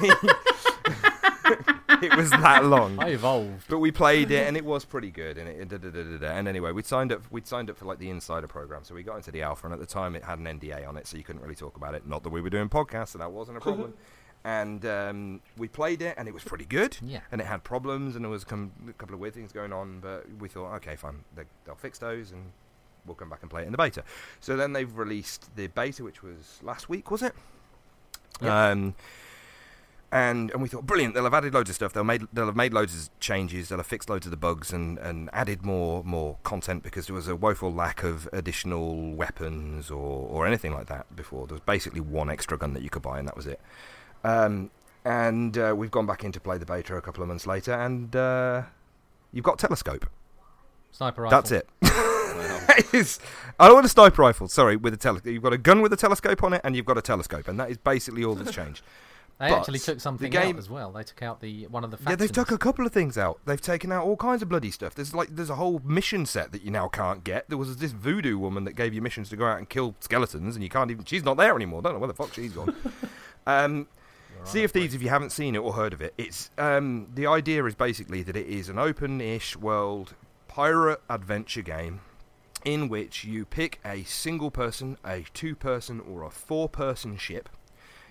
it was that long. I evolved. But we played it, and it was pretty good. And it, da, da, da, da, da. and anyway, we signed up. We'd signed up for like the insider program, so we got into the alpha. And at the time, it had an N D A on it, so you couldn't really talk about it. Not that we were doing podcasts, so that wasn't a problem. And um, we played it, and it was pretty good. Yeah. And it had problems, and there was com- a couple of weird things going on. But we thought, okay, fine, they, they'll fix those, and we'll come back and play it in the beta. So then they've released the beta, which was last week, was it? Yeah. Um, and and we thought, brilliant, they'll have added loads of stuff. They'll made they'll have made loads of changes. They'll have fixed loads of the bugs and, and added more more content because there was a woeful lack of additional weapons or, or anything like that before. There was basically one extra gun that you could buy, and that was it. Um, and uh, we've gone back in to play the beta a couple of months later, and uh, you've got telescope. Sniper rifle. That's it. It's- I don't want a sniper rifle. Sorry, with a telescope. You've got a gun with a telescope on it, and you've got a telescope, and that is basically all that's changed. They But actually took something the game- out as well. They took out the one of the. Yeah, they've factions. took a couple of things out. They've taken out all kinds of bloody stuff. There's like there's a whole mission set that you now can't get. There was this voodoo woman that gave you missions to go out and kill skeletons, and you can't even. She's not there anymore. Don't know where the fuck she's gone. um, Sea of Thieves, if you haven't seen it or heard of it, it's um, the idea is basically that it is an open-ish world pirate adventure game in which you pick a single person, a two-person, or a four-person ship.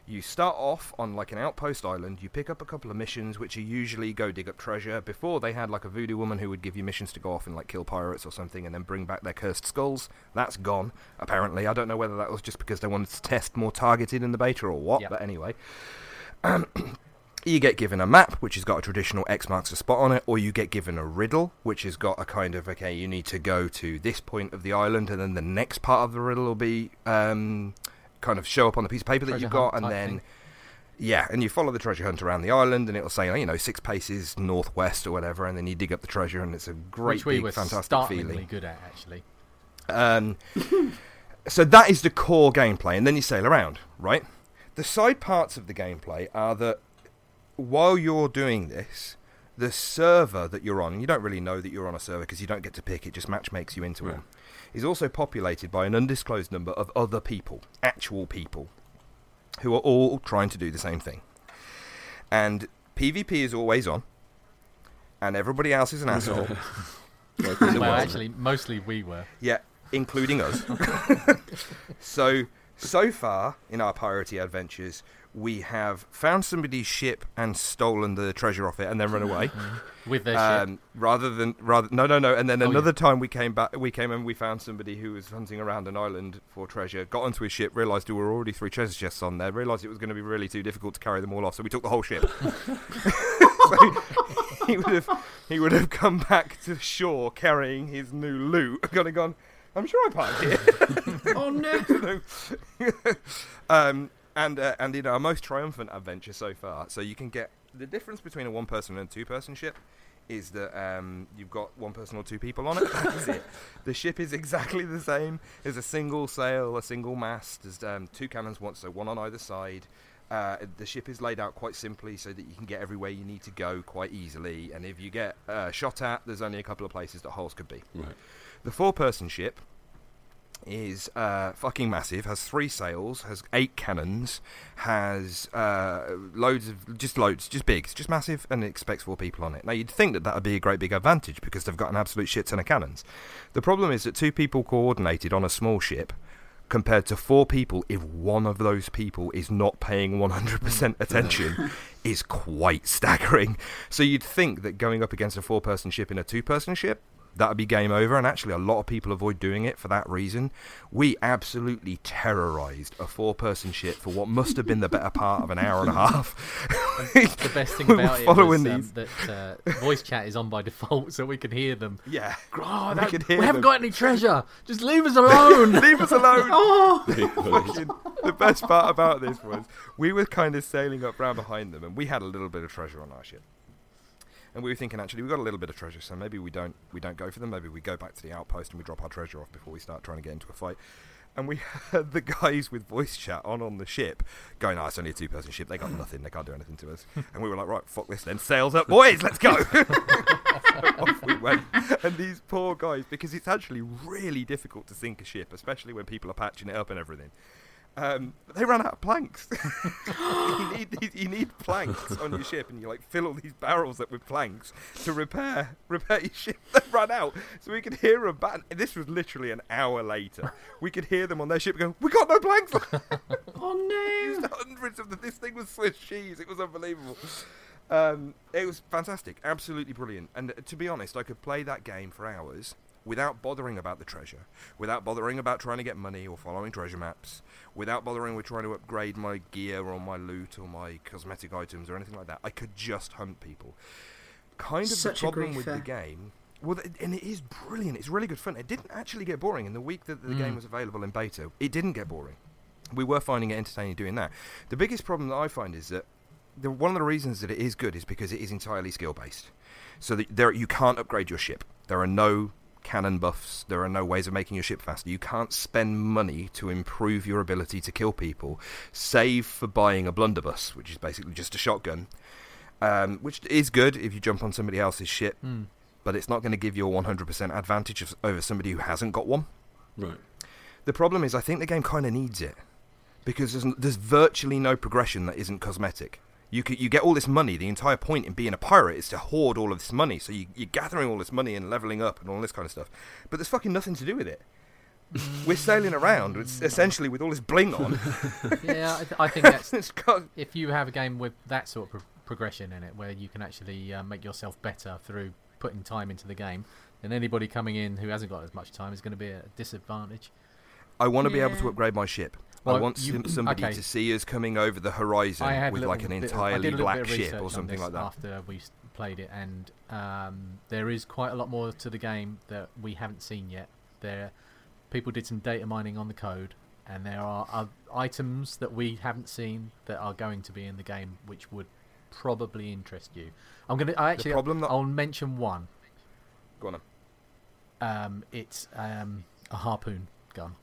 You start off on like an outpost island. You pick up a couple of missions, which are usually go dig up treasure. Before they had like a voodoo woman who would give you missions to go off and like kill pirates or something, and then bring back their cursed skulls. That's gone apparently. I don't know whether that was just because they wanted to test more targeted in the beta or what. Yep. But anyway, um, you get given a map which has got a traditional X marks the spot on it, or you get given a riddle which has got a kind of okay, you need to go to this point of the island, and then the next part of the riddle will be. Um, kind of show up on the piece of paper that you've got, and then thing. yeah and you follow the treasure hunt around the island, and it'll say, you know, six paces northwest or whatever, and then you dig up the treasure, and it's a great Which we big were fantastic feeling. Good at actually. Um, so that is the core gameplay, and then you sail around, right? The side parts of the gameplay are that while you're doing this, the server that you're on, you don't really know that you're on a server because you don't get to pick, it just match makes you into yeah. one, is also populated by an undisclosed number of other people, actual people, who are all trying to do the same thing. And PvP is always on, and everybody else is an asshole. Well, actually, mostly we were. Yeah, including us. so, so far in our piratey adventures, we have found somebody's ship and stolen the treasure off it, and then run away with their um, ship. Rather than rather, no, no, no. And then oh, another yeah. time we came back, we came and we found somebody who was hunting around an island for treasure. Got onto his ship, realised there were already three treasure chests on there. Realised it was going to be really too difficult to carry them all off, so we took the whole ship. So he would have he would have come back to shore carrying his new loot, kind of gone. I'm sure I parked here. Oh no. um. And, uh, and in our most triumphant adventure so far, so you can get... The difference between a one-person and a two-person ship is that um, you've got one person or two people on it. That's it. The ship is exactly the same. There's a single sail, a single mast. There's um, two cannons, one, so one on either side. Uh, the ship is laid out quite simply so that you can get everywhere you need to go quite easily. And if you get uh, shot at, there's only a couple of places that holes could be. Right. The four-person ship... is uh, fucking massive, has three sails, has eight cannons, has uh, loads of, just loads, just big, it's just massive, and it expects four people on it. Now, you'd think that that would be a great big advantage, because they've got an absolute shit ton of cannons. The problem is that two people coordinated on a small ship, compared to four people, if one of those people is not paying one hundred percent attention, is quite staggering. So you'd think that going up against a four-person ship in a two-person ship, that would be game over, and actually a lot of people avoid doing it for that reason. We absolutely terrorised a four-person ship for what must have been the better part of an hour and a half. The best thing about it was um, that uh, voice chat is on by default, so we could hear them. Yeah. Oh, that, we could hear we haven't them. got any treasure. Just leave us alone. Leave us alone. Oh. Fucking, the best part about this was we were kind of sailing up round behind them, and we had a little bit of treasure on our ship. And we were thinking, actually, we've got a little bit of treasure, so maybe we don't we don't go for them. Maybe we go back to the outpost and we drop our treasure off before we start trying to get into a fight. And we heard the guys with voice chat on on the ship going, oh, it's only a two-person ship. They got nothing. They can't do anything to us. And we were like, right, fuck this then. Sails up, boys, let's go. So off we went. And these poor guys, because it's actually really difficult to sink a ship, especially when people are patching it up and everything. Um, they ran out of planks. you, need, you need planks on your ship, and you like fill all these barrels up with planks to repair repair your ship. They ran out, so we could hear them. Bat- this was literally an hour later. We could hear them on their ship going, "We got no planks." Oh no! Hundreds of them. This thing was Swiss cheese. It was unbelievable. Um, it was fantastic, absolutely brilliant. And uh, to be honest, I could play that game for hours without bothering about the treasure, without bothering about trying to get money or following treasure maps, without bothering with trying to upgrade my gear or my loot or my cosmetic items or anything like that. I could just hunt people. Kind of Such the a problem with griefer. the game... Well, th- and it is brilliant. It's really good fun. It didn't actually get boring. In the week that the Mm. game was available in beta, it didn't get boring. We were finding it entertaining doing that. The biggest problem that I find is that the, one of the reasons that it is good is because it is entirely skill-based. So that there, you can't upgrade your ship. There are no cannon buffs. There are no ways of making your ship faster. You can't spend money to improve your ability to kill people, save for buying a blunderbuss, which is basically just a shotgun, um, which is good if you jump on somebody else's ship, Mm. but it's not going to give you a one hundred percent advantage of, over somebody who hasn't got one. Right. The problem is I think the game kind of needs it, because there's, there's virtually no progression that isn't cosmetic. You could, you get all this money. The entire point in being a pirate is to hoard all of this money. So you, you're gathering all this money and leveling up and all this kind of stuff. But there's fucking nothing to do with it. We're sailing around, it's essentially with all this bling on. Yeah, I, th- I think that's It's got- if you have a game with that sort of pro- progression in it, where you can actually uh, make yourself better through putting time into the game, then anybody coming in who hasn't got as much time is going to be at a disadvantage. I want to be able Yeah. to upgrade my ship. Well, I want you- some, somebody okay. to see us coming over the horizon I had with a like an little bit of- I entirely did a little black bit of ship research or on something this like that. after we s- played it, and um, there is quite a lot more to the game that we haven't seen yet. There, people did some data mining on the code, and there are uh, items that we haven't seen that are going to be in the game, which would probably interest you. I'm gonna. I actually, problem that- I'll mention one. Go on. then. Um, it's um, a harpoon gun.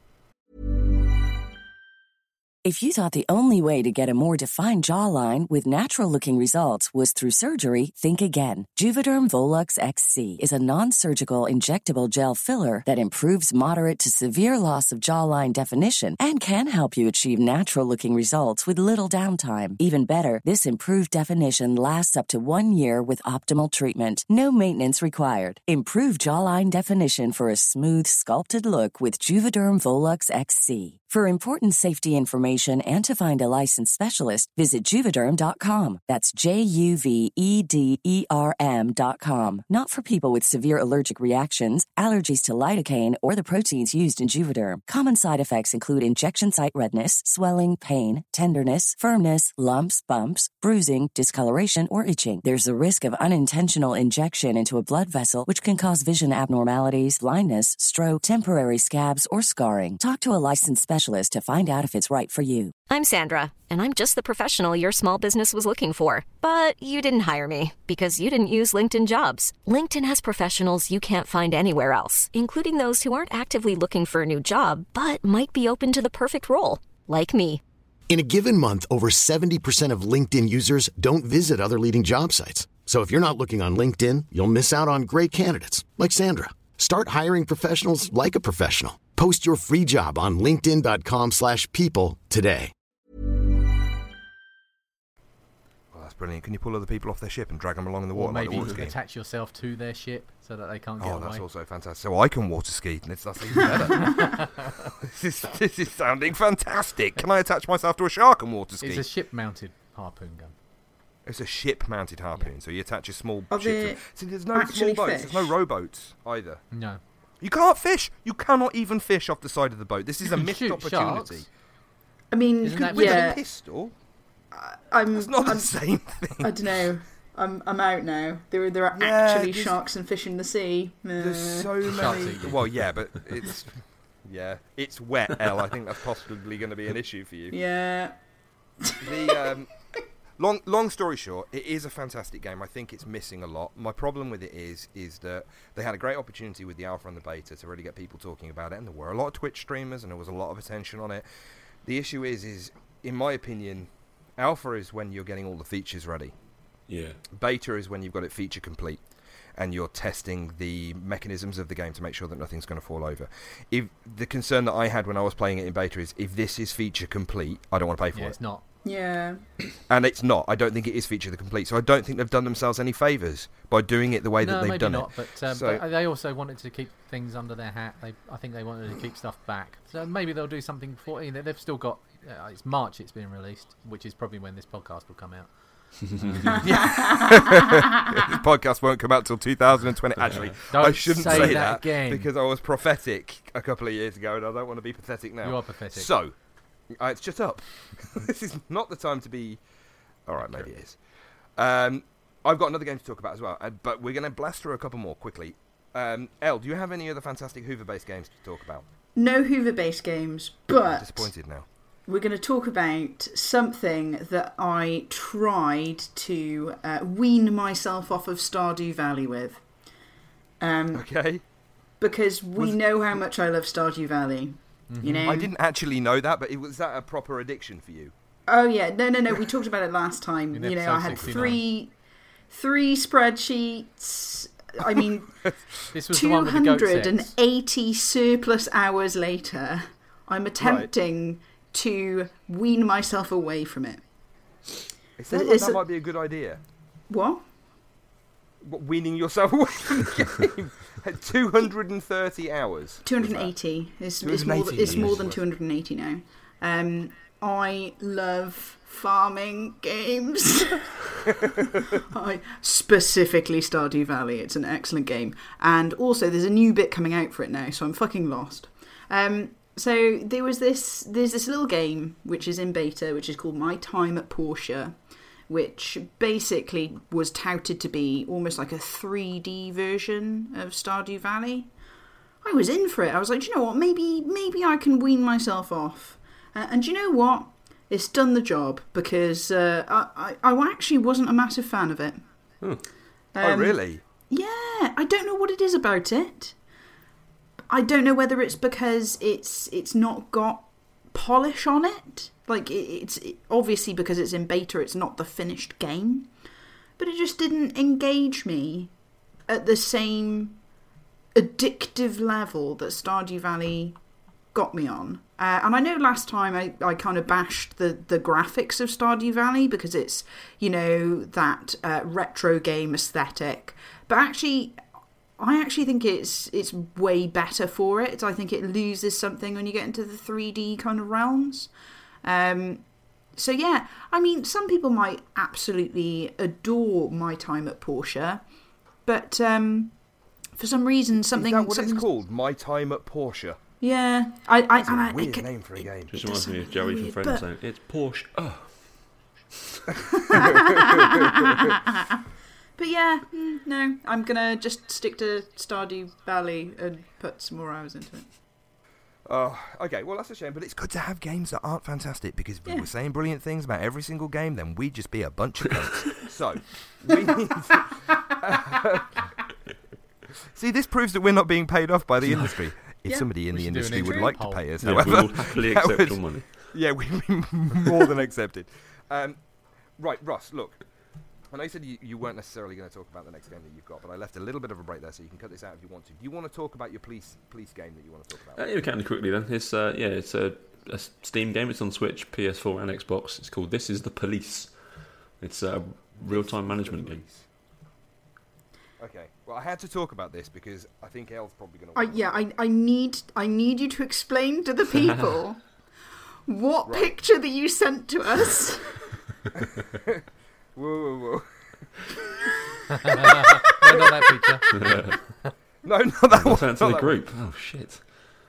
If you thought the only way to get a more defined jawline with natural-looking results was through surgery, think again. Juvederm Volux X C is a non-surgical injectable gel filler that improves moderate to severe loss of jawline definition and can help you achieve natural-looking results with little downtime. Even better, this improved definition lasts up to one year with optimal treatment. No maintenance required. Improve jawline definition for a smooth, sculpted look with Juvederm Volux X C. For important safety information and to find a licensed specialist, visit Juvederm dot com. That's J U V E D E R M dot com. Not for people with severe allergic reactions, allergies to lidocaine, or the proteins used in Juvederm. Common side effects include injection site redness, swelling, pain, tenderness, firmness, lumps, bumps, bruising, discoloration, or itching. There's a risk of unintentional injection into a blood vessel, which can cause vision abnormalities, blindness, stroke, temporary scabs, or scarring. Talk to a licensed specialist to find out if it's right for you. I'm Sandra, and I'm just the professional your small business was looking for. But you didn't hire me because you didn't use LinkedIn Jobs. LinkedIn has professionals you can't find anywhere else, including those who aren't actively looking for a new job, but might be open to the perfect role, like me. In a given month, over seventy percent of LinkedIn users don't visit other leading job sites. So if you're not looking on LinkedIn, you'll miss out on great candidates like Sandra. Start hiring professionals like a professional. Post your free job on linkedin dot com slash people today. Well, that's brilliant. Can you pull other people off their ship and drag them along in the Or water like maybe the water skiing? attach yourself to their ship so that they can't get Oh, away. that's also fantastic. So I can water ski. That's, that's even better. this, is, this is sounding fantastic. Can I attach myself to a shark and water ski? It's a ship-mounted harpoon gun. It's a ship-mounted harpoon, so you attach a small Are ship they to... See, there's no actually small boats. fish? There's no rowboats either. No. You can't fish. You cannot even fish off the side of the boat. This is You a can missed shoot opportunity. sharks. I mean, Isn't that could- With yeah, a pistol? I'm. It's not I'm, the same thing. I don't know. I'm. I'm out now. There, there are Yeah, actually there's- sharks and fish in the sea. There's Uh, so Sharks many... eat you. Well, yeah, but it's... Yeah, it's wet, Elle. I think that's possibly going to be an issue for you. yeah. The um, long long story short, it is a fantastic game. I think it's missing a lot. My problem with it is is that they had a great opportunity with the alpha and the beta to really get people talking about it, and there were a lot of Twitch streamers, and there was a lot of attention on it. The issue is, is in my opinion, alpha is when you're getting all the features ready. Yeah. Beta is when you've got it feature complete, and you're testing the mechanisms of the game to make sure that nothing's going to fall over. If the concern that I had when I was playing it in beta is, if this is feature complete, I don't want to pay for Yeah, it. it's not. Yeah. And it's not. I don't think it is feature complete. So I don't think they've done themselves any favours by doing it the way no, that they've maybe done not. it. But, um, So- but they also wanted to keep things under their hat. They, I think they wanted to keep stuff back. So maybe they'll do something for it. They've still got. Uh, it's March. It's being released, which is probably when this podcast will come out. This podcast won't come out till two thousand twenty. Actually, Don't I shouldn't say say, that that again. because I was prophetic a couple of years ago, and I don't want to be pathetic now. You are pathetic. So, uh, shut up. This is not the time to be. All right, maybe it is. Um, I've got another game to talk about as well, uh, but we're going to blast through a couple more quickly. Um, Elle, do you have any other fantastic Hoover-based games to talk about? No Hoover-based games, I'm but disappointed now. we're going to talk about something that I tried to uh, wean myself off of Stardew Valley with. Um, Okay. because we Was- know how much I love Stardew Valley. You know? I didn't actually know that, but it, was that a proper addiction for you? Oh yeah, no, no, no. We talked about it last time. In you know, episode I had sixty-nine. three, three spreadsheets. I mean, This was the two one with the goat hundred and sets. eighty surplus hours later, I'm attempting to wean myself away from it. It sounds It's like that a- might be a good idea. What? What, weaning yourself away from the game? two hundred thirty hours. two hundred eighty. It's, it's more, th- it's more than two hundred eighty now. Um, I love farming games. I, specifically Stardew Valley. It's an excellent game. And also, there's a new bit coming out for it now, so I'm fucking lost. Um, so there was this, there's this little game which is in beta, which is called My Time at Portia, which basically was touted to be almost like a three D version of Stardew Valley. I was in for it. I was like, do you know what? Maybe, maybe I can wean myself off. Uh, and do you know what? It's done the job, because uh, I, I, I actually wasn't a massive fan of it. Hmm. Um, oh, really? Yeah, I don't know what it is about it. I don't know whether it's because it's it's not got polish on it. Like, it, it's it, obviously because it's in beta, it's not the finished game. But it just didn't engage me at the same addictive level that Stardew Valley got me on. Uh, and I know last time I, I kind of bashed the, the graphics of Stardew Valley because it's, you know, that uh, retro game aesthetic. But actually, I actually think it's it's way better for it. I think it loses something when you get into the three D kind of realms. Um, so yeah, I mean, some people might absolutely adore My Time at Portia, but um, for some reason something... Is that what it's called? My Time at Portia? Yeah. I, I, That's and a I, weird it, name for a game. Just reminds me of Joey from weird, Friends but- saying, it's Porsche. Oh. But yeah, mm, no, I'm gonna just stick to Stardew Valley and put some more hours into it. Oh, okay, well, that's a shame, but it's good to have games that aren't fantastic, because if we Yeah. were saying brilliant things about every single game, then we'd just be a bunch of cunts. So, we need to... See, this proves that we're not being paid off by the industry. If Yeah. somebody in We the should do an industry would intro like poll. to pay us, Yeah, however... we'll happily that accept would- your money. Yeah, we'd be more than accepted. Um, right, Ross, look. I know you said you, you weren't necessarily going to talk about the next game that you've got, but I left a little bit of a break there, so you can cut this out if you want to. Do you want to talk about your police police game that you want to talk about? Uh, yeah, we can quickly then. It's uh, yeah, it's a, a Steam game. It's on Switch, P S four, and Xbox. It's called This Is the Police. It's a real-time management game. Okay, well, I had to talk about this because I think Elle's probably going to. I, yeah, I, I need I need you to explain to the people what Right. picture that you sent to us. Whoa, whoa, whoa! No, not that picture. No, not that one. What's that to not the that group? Oh shit!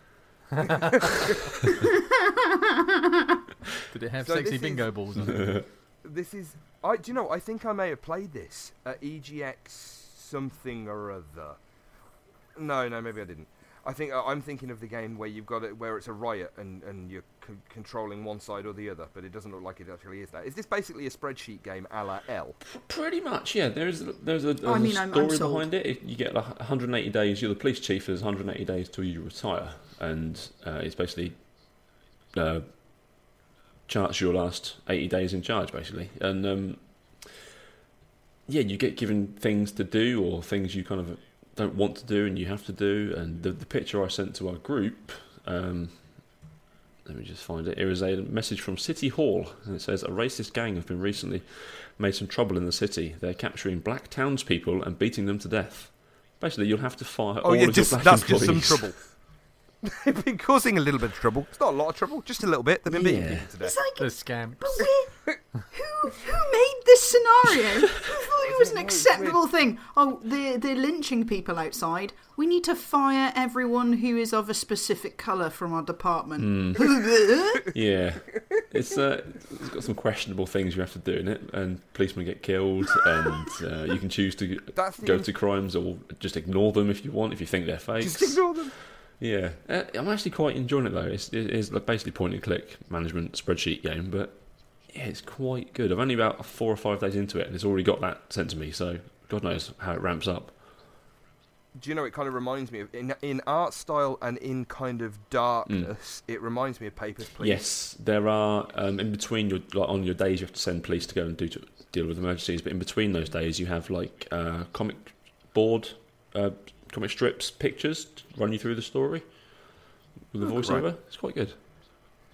Did it have So sexy this bingo is- balls on it? This is. I do you know? I think I may have played this at E G X something or other. No, no, maybe I didn't. I think uh, I'm thinking of the game where you've got it, where it's a riot and, and you're c- controlling one side or the other, but it doesn't look like it actually is that. Is this basically a spreadsheet game a la L? Pretty much, yeah. There's there's a, there's I mean, a I'm- story I'm sold. behind it. If you get like one hundred eighty days. You're the police chief. There's one hundred eighty days till you retire, and uh, it's basically uh, charts your last eighty days in charge, basically. And um, yeah, you get given things to do or things you kind of don't want to do and you have to do. And the, the picture I sent to our group. Um, Let me just find it. Here is a message from City Hall, and it says, a racist gang have been recently made some trouble in the city. They're capturing black townspeople and beating them to death. Basically, you'll have to fire Oh all yeah, of just, your black that's employees. just some trouble. They've been causing a little bit of trouble. It's not a lot of trouble, just a little bit. They've been beating Yeah. people to death. It's like, The scam. but we, who who made this scenario? Who thought it was an acceptable thing? Oh, they're they're lynching people outside. We need to fire everyone who is of a specific colour from our department. Yeah, it's uh, it's got some questionable things you have to do in it, and policemen get killed, and uh, you can choose to That's the go in- to crimes or just ignore them if you want, if you think they're fakes. Just ignore them. Yeah, uh, I'm actually quite enjoying it though. It's, it is basically point and click management spreadsheet game, but yeah, it's quite good. I've only about four or five days into it, and it's already got that sent to me. So God knows how it ramps up. Do you know, it kind of reminds me of, in, in art style and in kind of darkness, it reminds me of Papers, Please. Yes, there are um, in between your like on your days you have to send police to go and do to deal with emergencies, but in between those days you have like uh, comic board, uh, comic strips, pictures to run you through the story with a Oh, voiceover. right. It's quite good.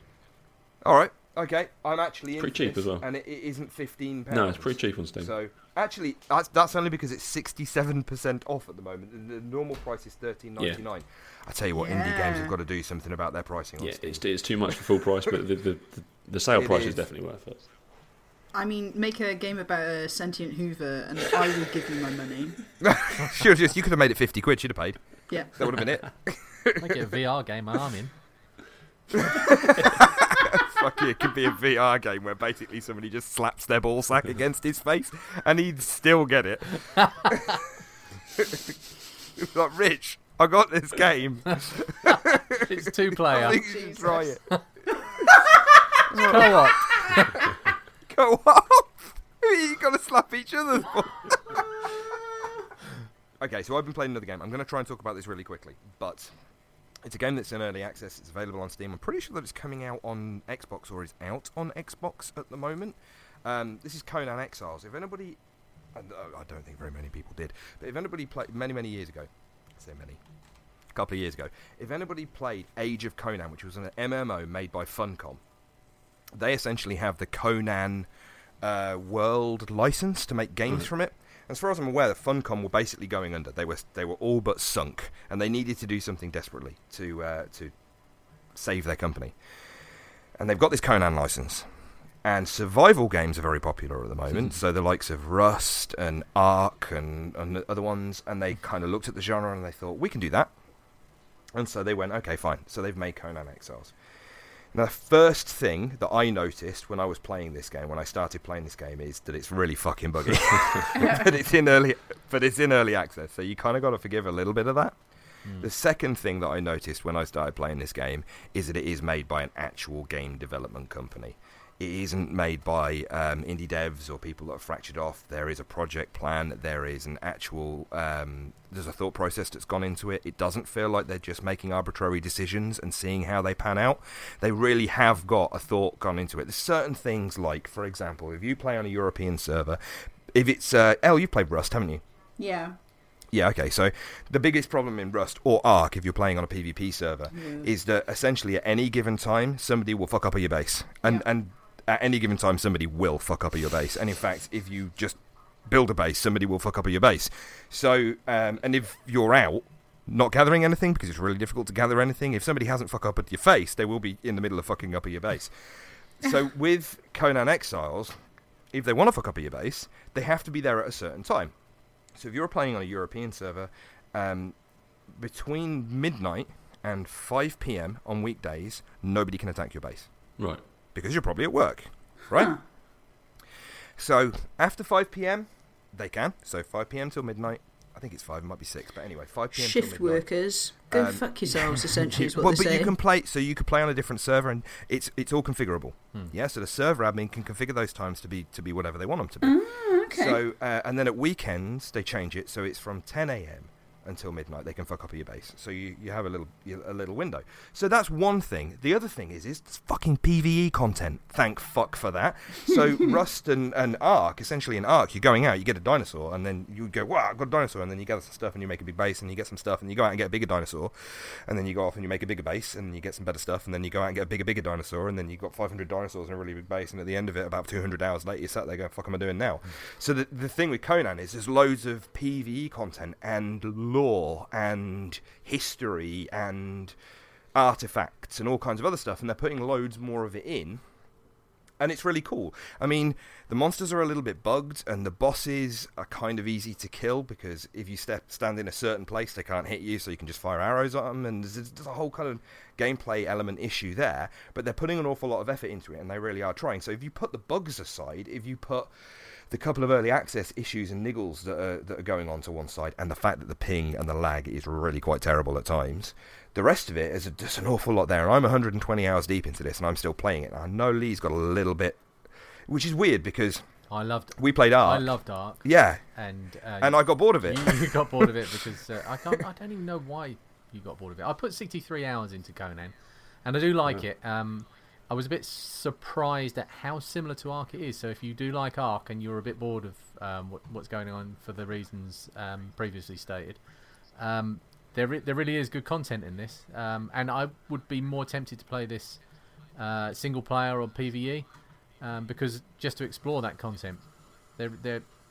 All right, okay. I'm actually It's in pretty cheap this, as well. and it, it isn't fifteen pounds. No, it's pretty cheap on Steam. So Actually, that's, that's only because it's sixty-seven percent off at the moment. The, the normal price is thirteen ninety-nine. Yeah. I tell you what, yeah. indie games have got to do something about their pricing. On yeah, Steam. It's, it's too much for full price, but the, the, the, the sale it price is. is definitely worth it. I mean, make a game about a sentient Hoover, and I will give you my money. Sure, just you could have made it fifty quid. You'd have paid. Yeah, that would have been it. Make it a V R game. I'm in. Fuck you, it could be a V R game where basically somebody just slaps their ball sack against his face and he'd still get it. Like, Rich, I got this game. It's two player. I think you should try it. Co-op. Co-op? You got to slap each other's ball. Okay, so I've been playing another game. I'm going to try and talk about this really quickly, but it's a game that's in early access. It's available on Steam. I'm pretty sure that it's coming out on Xbox or is out on Xbox at the moment. Um, this is Conan Exiles. If anybody... I don't think very many people did, but if anybody played... Many, many years ago. I say many. A couple of years ago. If anybody played Age of Conan, which was an M M O made by Funcom, they essentially have the Conan uh, world license to make games mm-hmm. from it. As far as I'm aware, the Funcom were basically going under. They were they were all but sunk, and they needed to do something desperately to uh, to save their company. And they've got this Conan license, and survival games are very popular at the moment. So the likes of Rust and Ark and, and other ones, and they kind of looked at the genre and they thought, we can do that. And so they went, okay, fine. So they've made Conan Exiles. Now, the first thing that I noticed when I was playing this game, when I started playing this game, is that it's really fucking buggy. but it's in early, but it's in early access, so you kind of got to forgive a little bit of that. Mm. The second thing that I noticed when I started playing this game is that it is made by an actual game development company. It isn't made by um, indie devs or people that are fractured off. There is a project plan. There is an actual... Um, there's a thought process that's gone into it. It doesn't feel like they're just making arbitrary decisions and seeing how they pan out. They really have got a thought gone into it. There's certain things like, for example, if you play on a European server, if it's... Uh, Elle, you've played Rust, haven't you? Yeah. Yeah, okay, so the biggest problem in Rust, or Ark, if you're playing on a PvP server, yeah. is that essentially at any given time, somebody will fuck up at your base. And... Yeah. and at any given time, somebody will fuck up at your base. And in fact, if you just build a base, somebody will fuck up at your base. So, um, and if you're out, not gathering anything, because it's really difficult to gather anything, if somebody hasn't fucked up at your face, they will be in the middle of fucking up at your base. So with Conan Exiles, if they want to fuck up at your base, they have to be there at a certain time. So if you're playing on a European server, um, between midnight and five p.m. on weekdays, nobody can attack your base. Right. Because you're probably at work, right? Huh. So after five p.m, they can. So five p.m. till midnight. I think it's five, it might be six, but anyway, five p.m. Shift till midnight. workers, go um, fuck yourselves. Essentially, is what well, they but say. you can play. So you could play on a different server, and it's it's all configurable. Hmm. Yeah. So the server admin can configure those times to be to be whatever they want them to be. Mm, okay. So uh, and then at weekends they change it, so it's from ten a.m. until midnight. They can fuck up at your base, so you, you have a little a little window. So that's one thing. The other thing is is it's fucking PvE content. Thank fuck for that. So Rust and, and Ark, essentially in Ark, you're going out, you get a dinosaur, and then you go, wow, I've got a dinosaur, and then you gather some stuff and you make a big base, and you get some stuff, and you go out and get a bigger dinosaur, and then you go off and you make a bigger base, and you get some better stuff, and then you go out and get a bigger bigger dinosaur, and then you've got five hundred dinosaurs in a really big base, and at the end of it, about two hundred hours later, you're sat there going, fuck am I doing now? Mm. So the the thing with Conan is there's loads of PvE content and lore and and history and artifacts and all kinds of other stuff, and they're putting loads more of it in, and it's really cool. I mean, the monsters are a little bit bugged, and the bosses are kind of easy to kill, because if you step, stand in a certain place, they can't hit you, so you can just fire arrows at them, and there's, there's a whole kind of gameplay element issue there, but they're putting an awful lot of effort into it, and they really are trying. So if you put the bugs aside, if you put the couple of early access issues and niggles that are, that are going on to one side, and the fact that the ping and the lag is really quite terrible at times, the rest of it is a, just an awful lot there. And I'm one hundred twenty hours deep into this, and I'm still playing it. And I know Lee's got a little bit, which is weird because I loved. We played Ark. I loved Ark. Yeah, and uh, and I got bored of it. You, you got bored of it because uh, I can't. I don't even know why you got bored of it. I put sixty-three hours into Conan, and I do like yeah. it. Um, I was a bit surprised at how similar to Ark it is. So if you do like Ark and you're a bit bored of um, what, what's going on for the reasons um, previously stated, um, there re- there really is good content in this. Um, and I would be more tempted to play this uh, single player or PvE um, because just to explore that content. There there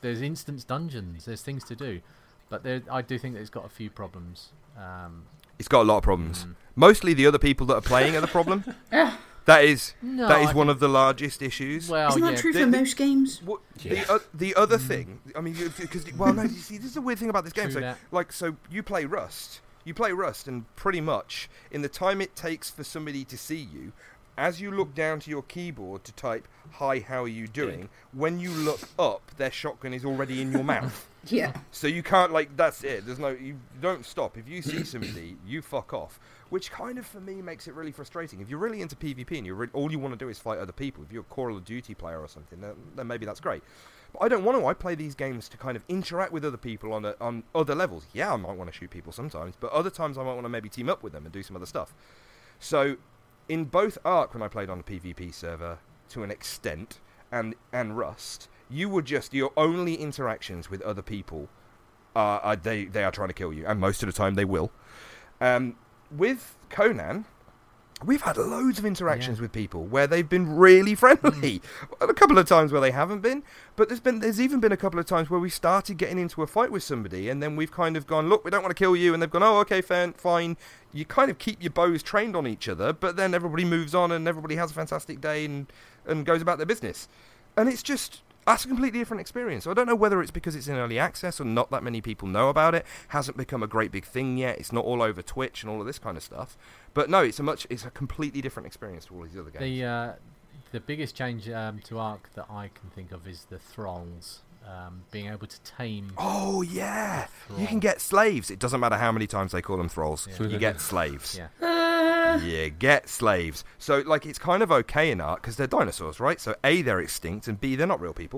there's instance dungeons, there's things to do, but there, I do think that it's got a few problems. Um, it's got a lot of problems. Mm. Mostly the other people that are playing are the problem. That is No, that is I one think- of the largest issues. well, Isn't that yeah, true the- for the- most games? What, Yeah. the, uh, the other thing, I mean, because well, no, you see, this is the weird thing about this game. True So, that. like, so you play Rust, you play Rust, and pretty much in the time it takes for somebody to see you, as you look down to your keyboard to type "Hi, how are you doing?" when you look up, their shotgun is already in your mouth. Yeah. So you can't, like, that's it. There's no, you don't stop. If you see somebody, you fuck off. Which kind of, for me, makes it really frustrating. If you're really into PvP and you're re- all you want to do is fight other people, if you're a Call of Duty player or something, then, then maybe that's great. But I don't want to. I play these games to kind of interact with other people on a, on other levels. Yeah, I might want to shoot people sometimes, but other times I might want to maybe team up with them and do some other stuff. So, in both Ark, when I played on a PvP server, to an extent, and and Rust, you were just, your only interactions with other people are, are they, they are trying to kill you, and most of the time they will. Um, with Conan, we've had loads of interactions Yeah. with people where they've been really friendly. A couple of times where they haven't been, but there's been there's even been a couple of times where we started getting into a fight with somebody, and then we've kind of gone, look, we don't want to kill you, and they've gone, oh, okay, fair, fine. You kind of keep your bows trained on each other, but then everybody moves on, and everybody has a fantastic day and and goes about their business, and it's just. That's a completely different experience. So I don't know whether it's because it's in early access or not that many people know about it. Hasn't become a great big thing yet. It's not all over Twitch and all of this kind of stuff. But no, it's a much, it's a completely different experience to all these other games. The uh, the biggest change um, to Ark that I can think of is the thralls. Um, being able to tame. Oh yeah, Thrall. you can get slaves. It doesn't matter how many times they call them thralls. Yeah. You get slaves. Yeah. You get slaves. So like, it's kind of okay in Ark because they're dinosaurs, right? So A, they're extinct, and B, they're not real people.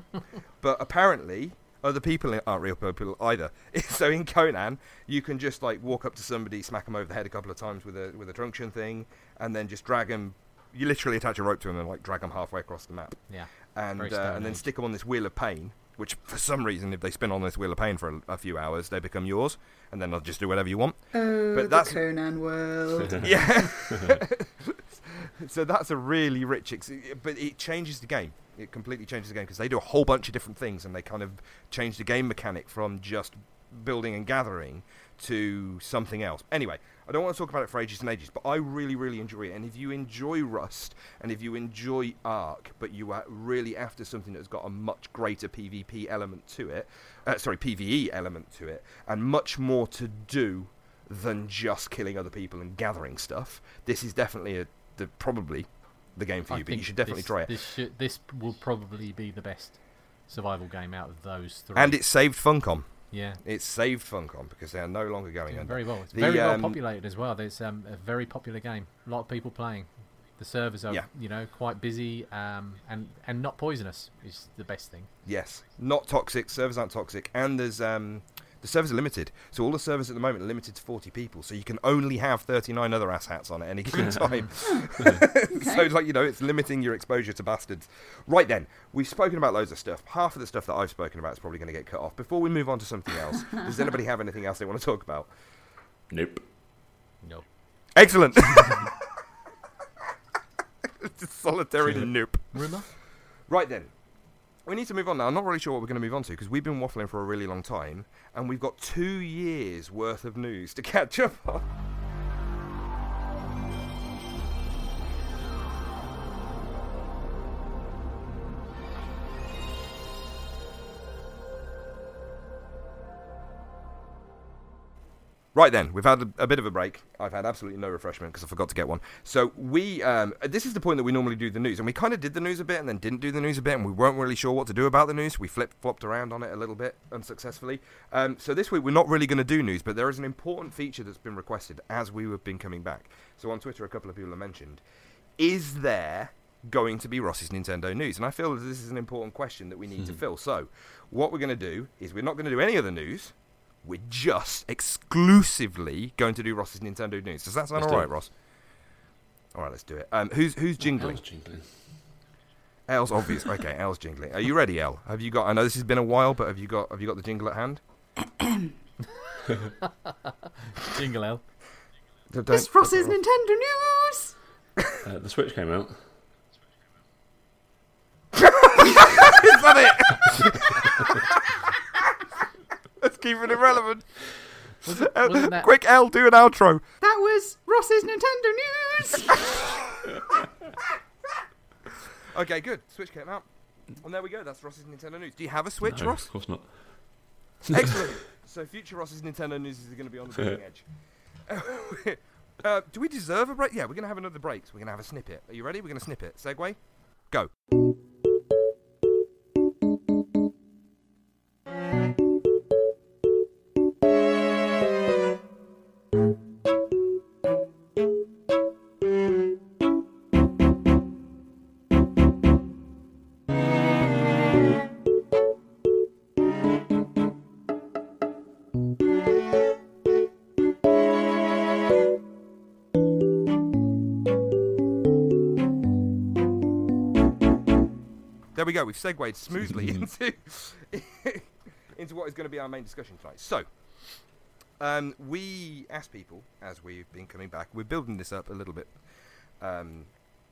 But apparently, other people aren't real people either. So in Conan, you can just like walk up to somebody, smack them over the head a couple of times with a with a truncheon thing, and then just drag them. You literally attach a rope to them and like drag them halfway across the map. Yeah. And Very uh, Stone and then Age. stick them on this wheel of pain, which for some reason, if they spin on this wheel of pain for a, a few hours, they become yours, and then they'll just do whatever you want. Oh, But the that's- Conan world. Yeah. So that's a really rich, ex- but it changes the game. It completely changes the game because they do a whole bunch of different things, and they kind of change the game mechanic from just building and gathering to something else. Anyway, I don't want to talk about it for ages and ages, but I really, really enjoy it. And if you enjoy Rust, and if you enjoy Ark, but you are really after something that's got a much greater PvP element to it, uh, sorry, PvE element to it, and much more to do than just killing other people and gathering stuff, this is definitely a, the, probably the game for I you. But you think should definitely this, try it. This, should, this will probably be the best survival game out of those three. And it's saved Funcom. Yeah. It's saved Funcom because they are no longer going Doing under. very well. It's The, very well um, populated as well. It's um, a very popular game. A lot of people playing. The servers are, Yeah. you know, quite busy um, and and not poisonous is the best thing. Yes, not toxic. Servers aren't toxic, and there's um, the servers are limited. So all the servers at the moment are limited to forty people. So you can only have thirty-nine other asshats on at any given time. So like you know, it's limiting your exposure to bastards. Right then, we've spoken about loads of stuff. Half of the stuff that I've spoken about is probably going to get cut off. Before we move on to something else, does anybody have anything else they want to talk about? Nope. No. Excellent. Solitary nope. Rumour? Right then, we need to move on now. I'm not really sure what we're going to move on to because we've been waffling for a really long time, and we've got two years worth of news to catch up on. Right then, we've had a, a bit of a break. I've had absolutely no refreshment because I forgot to get one. So we, um, this is the point that we normally do the news, and we kind of did the news a bit and then didn't do the news a bit, and we weren't really sure what to do about the news. We flip-flopped around on it a little bit unsuccessfully. Um, so this week we're not really going to do news, but there is an important feature that's been requested as we have been coming back. So on Twitter, a couple of people have mentioned, is there going to be Ross's Nintendo news? And I feel that this is an important question that we need to fill. So what we're going to do is we're not going to do any other news. We're just exclusively going to do Ross's Nintendo news. Does that sound Let's all do right, it. Ross? All right, let's do it. Um, who's who's jingling? How's jingling? Elle's obvious. Okay, Elle's jingling. Are you ready, Elle? Have you got? I know this has been a while, but have you got? Have you got the jingle at hand? Jingle L. Don't- It's don't- Ross's don't- Nintendo news. Uh, the Switch came out. Is that it? keeping it relevant. Was it, El, wasn't that, quick, L, do an outro. That was Ross's Nintendo news. Okay, good. Switch came out. And there we go. That's Ross's Nintendo news. Do you have a Switch, No, Ross? of course not. Excellent. So future Ross's Nintendo news is going to be on the bleeding edge. uh, do we deserve a break? Yeah, we're going to have another break. So we're going to have a snippet. Are you ready? We're going to snip it. Segway. Go. There we go. We've segued smoothly into into what is going to be our main discussion tonight. So, um, we asked people as we've been coming back. We're building this up a little bit, um,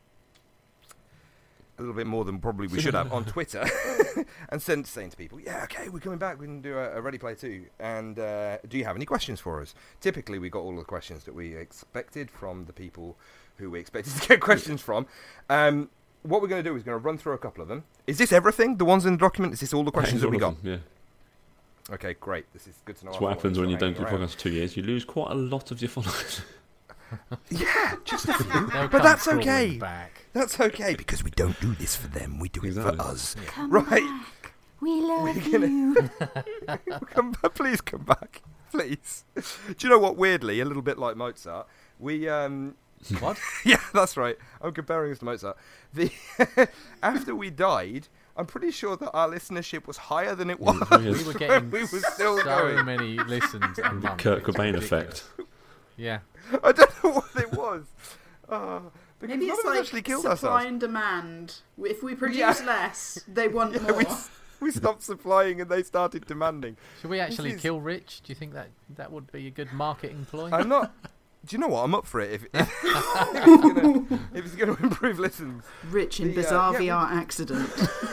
a little bit more than probably we should have on Twitter, and sent saying to people, "Yeah, okay, we're coming back. We can do a, a Ready Player Two. And uh, do you have any questions for us?" Typically, we got all the questions that we expected from the people who we expected to get questions from. Um, What we're going to do is going to run through a couple of them. Is this everything? The ones in the document? Is this all the questions that we got? Them, yeah. Okay, great. This is good to know. That's what happens when you don't do podcasts for two years. You lose quite a lot of your followers. Yeah, just a few. They'll But come that's crawling okay. Back. That's okay because we don't do this for them. We do Exactly. it for us. Come Right. back. We love We're gonna- you. come, please come back, please. Do you know what? Weirdly, a little bit like Mozart, we um. What? Yeah, that's right. I'm comparing us to Mozart. The after we died, I'm pretty sure that our listenership was higher than it was. Mm, yes. We were getting we were still so going. many listens a month. Kurt It was Cobain ridiculous. effect. Yeah. I don't know what it was. Uh, because Maybe none it's of us like actually killed supply ourselves. and demand. If we produce Yeah. less, they want Yeah, more. we, we stopped supplying and they started demanding. Should we actually is- kill Rich? Do you think that that would be a good marketing ploy? I'm not. Do you know what? I'm up for it if, if, if it's going to improve listens. Rich in The, uh, bizarre yeah, V R accident.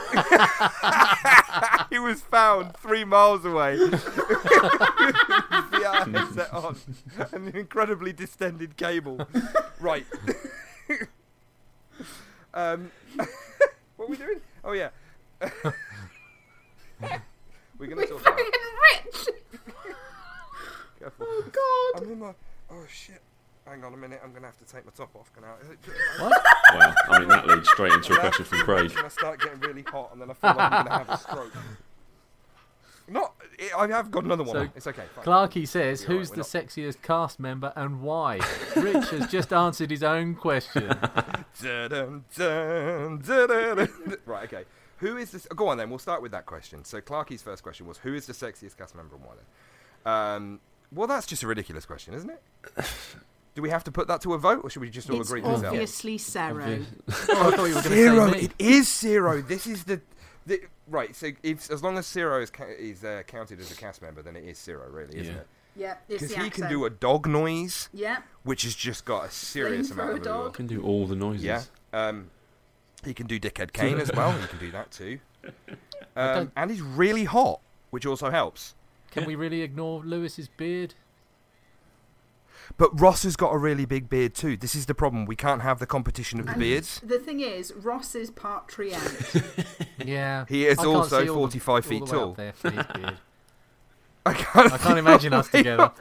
He was found three miles away. With his V R headset on and an incredibly distended cable. Right. um, what are we doing? Oh yeah. We're going to We're talk about. fucking rich. Careful. Oh God. I'm in my. Oh shit. Hang on a minute. I'm going to have to take my top off. Can I? What? Well, I mean, that leads straight into a question from Craig. And I start getting really hot, and then I feel like I'm going to have a stroke. Not. I have got another one. So, on. It's okay. Fine. Clarky says, You're right, who's we're the not- sexiest cast member and why? Rich has just answered his own question. Dun, dun, dun, dun, dun. Right. Okay. Who is this? Go on then. We'll start with that question. So Clarky's first question was, "Who is the sexiest cast member and why?" Then. Um. Well, that's just a ridiculous question, isn't it? Do we have to put that to a vote, or should we just all It's agree to that? obviously Sarah. Obvious. Oh, I thought you were going to Zero. say me. It is zero. This is the, the right. So if, as long as Zero is, ca- is uh, counted as a cast member, then it is Zero, really, isn't Yeah. it? Yeah, it's Because the he can accent. do a dog noise, Yeah. which has just got a serious amount Flamethrower of dog. allure. Can do all the noises. Yeah. Um, he can do Dickhead Kane as well. He can do that too. Um, don't- and he's really hot, which also helps. Can we really ignore Lewis's beard? But Ross has got a really big beard too. This is the problem. We can't have the competition of the And beards. The thing is, Ross is part treant. Yeah. He is I can't also see all the- forty-five all feet the way up tall. there for his beard. I can't, I can't imagine us together.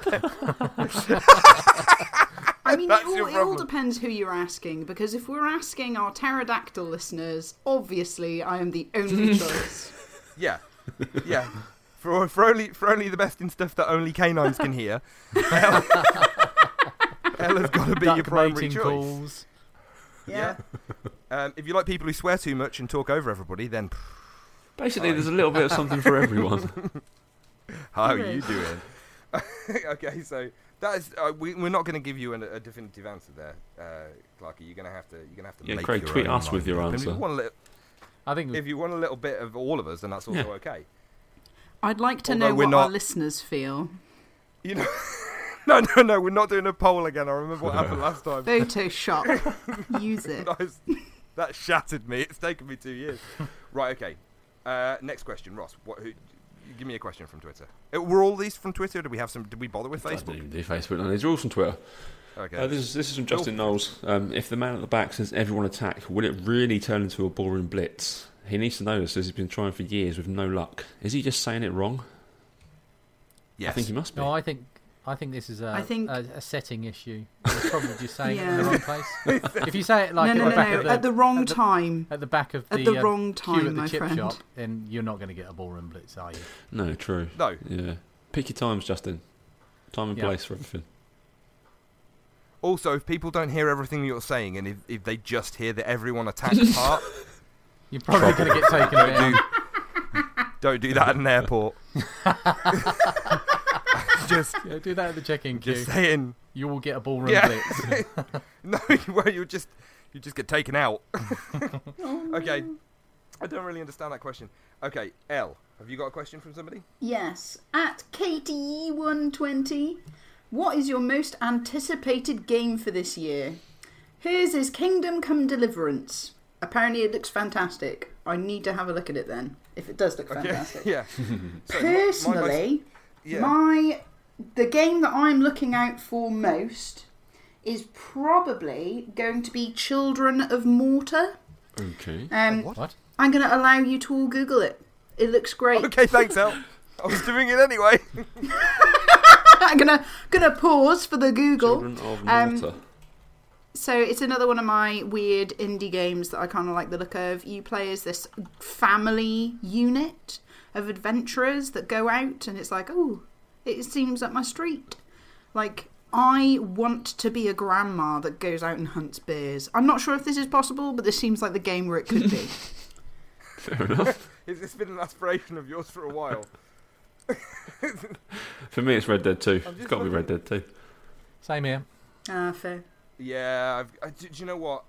I mean, it That's all, your it all problem. depends who you're asking, because if we're asking our pterodactyl listeners, obviously I am the only choice. Yeah, yeah. For for only for only the best in stuff that only canines can hear. Ella, Ella's got to be your Duck primary mating choice. calls. Yeah. Um, if you like people who swear too much and talk over everybody, then Basically, there's a little bit of something for everyone. how are Okay. you doing? Okay, so that is uh, we, we're not going to give you an, a definitive answer there, uh, Clarky. You're going to have to you're going to have to Yeah, make Craig, your tweet own us with mind your up. And if you answer. want a little, I think if you want a little bit of all of us, then that's also Yeah. okay. I'd like to Although know we're what our not- listeners feel. You know. No, no, no, we're not doing a poll again. I remember what happened last time. Photoshop. Use it. That was- that shattered me. It's taken me two years. Right, okay. Uh, next question, Ross. What, who, give me a question from Twitter. Uh, Were all these from Twitter? Did we have some? Did we bother with I Facebook? don't even do Facebook. No, these are all from Twitter. Okay. Uh, this is this is from Justin Cool. Knowles. Um, if the man at the back says everyone attack, will it really turn into a boring blitz? He needs to know this, as he's been trying for years with no luck. Is he just saying it wrong? Yes. I think he must be. No, I think I think this is a I think- a, a setting issue. You're probably just saying it in the Yeah. wrong place. If you say it like no, at no, the no, back no. of the At the wrong at the, time. at the back of the, At the uh, wrong queue time, at the my chip friend. shop, then you're not going to get a ballroom blitz, are you? No, true. No. Yeah. Pick your times, Justin. Time and Yeah. place for everything. Also, if people don't hear everything you're saying, and if, if they just hear the everyone attacked part, You're probably going to get taken don't down. do, don't do that at an airport. just, Yeah, do that at the check-in queue. just saying. You will get a ballroom Yeah. blitz. No, well, you just you just get taken out. Okay, I don't really understand that question. Okay, L, have you got a question from somebody? Yes. At Katie one twenty, what is your most anticipated game for this year? Hers is Kingdom Come Deliverance. Apparently it looks fantastic. I need to have a look at it then, if it does look fantastic. Yeah. So, my- my most- Personally, yeah. my the game that I'm looking out for most is probably going to be Children of Mortar. Okay. Um, What? I'm going to allow you to all Google it. It looks great. Okay, thanks, L. I was doing it anyway. I'm gonna gonna pause for the Google. Children of Um, Malta. So it's another one of my weird indie games that I kind of like the look of. You play as this family unit of adventurers that go out, and it's like, oh, it seems up my street. Like, I want to be a grandma that goes out and hunts bears. I'm not sure if this is possible, but this seems like the game where it could be. Fair enough. Has this been an aspiration of yours for a while? For me, it's Red Dead two. I'm It's just got to be Red wondering- Dead two. Same here. Ah, fair. Yeah, I've, I, do, do you know what?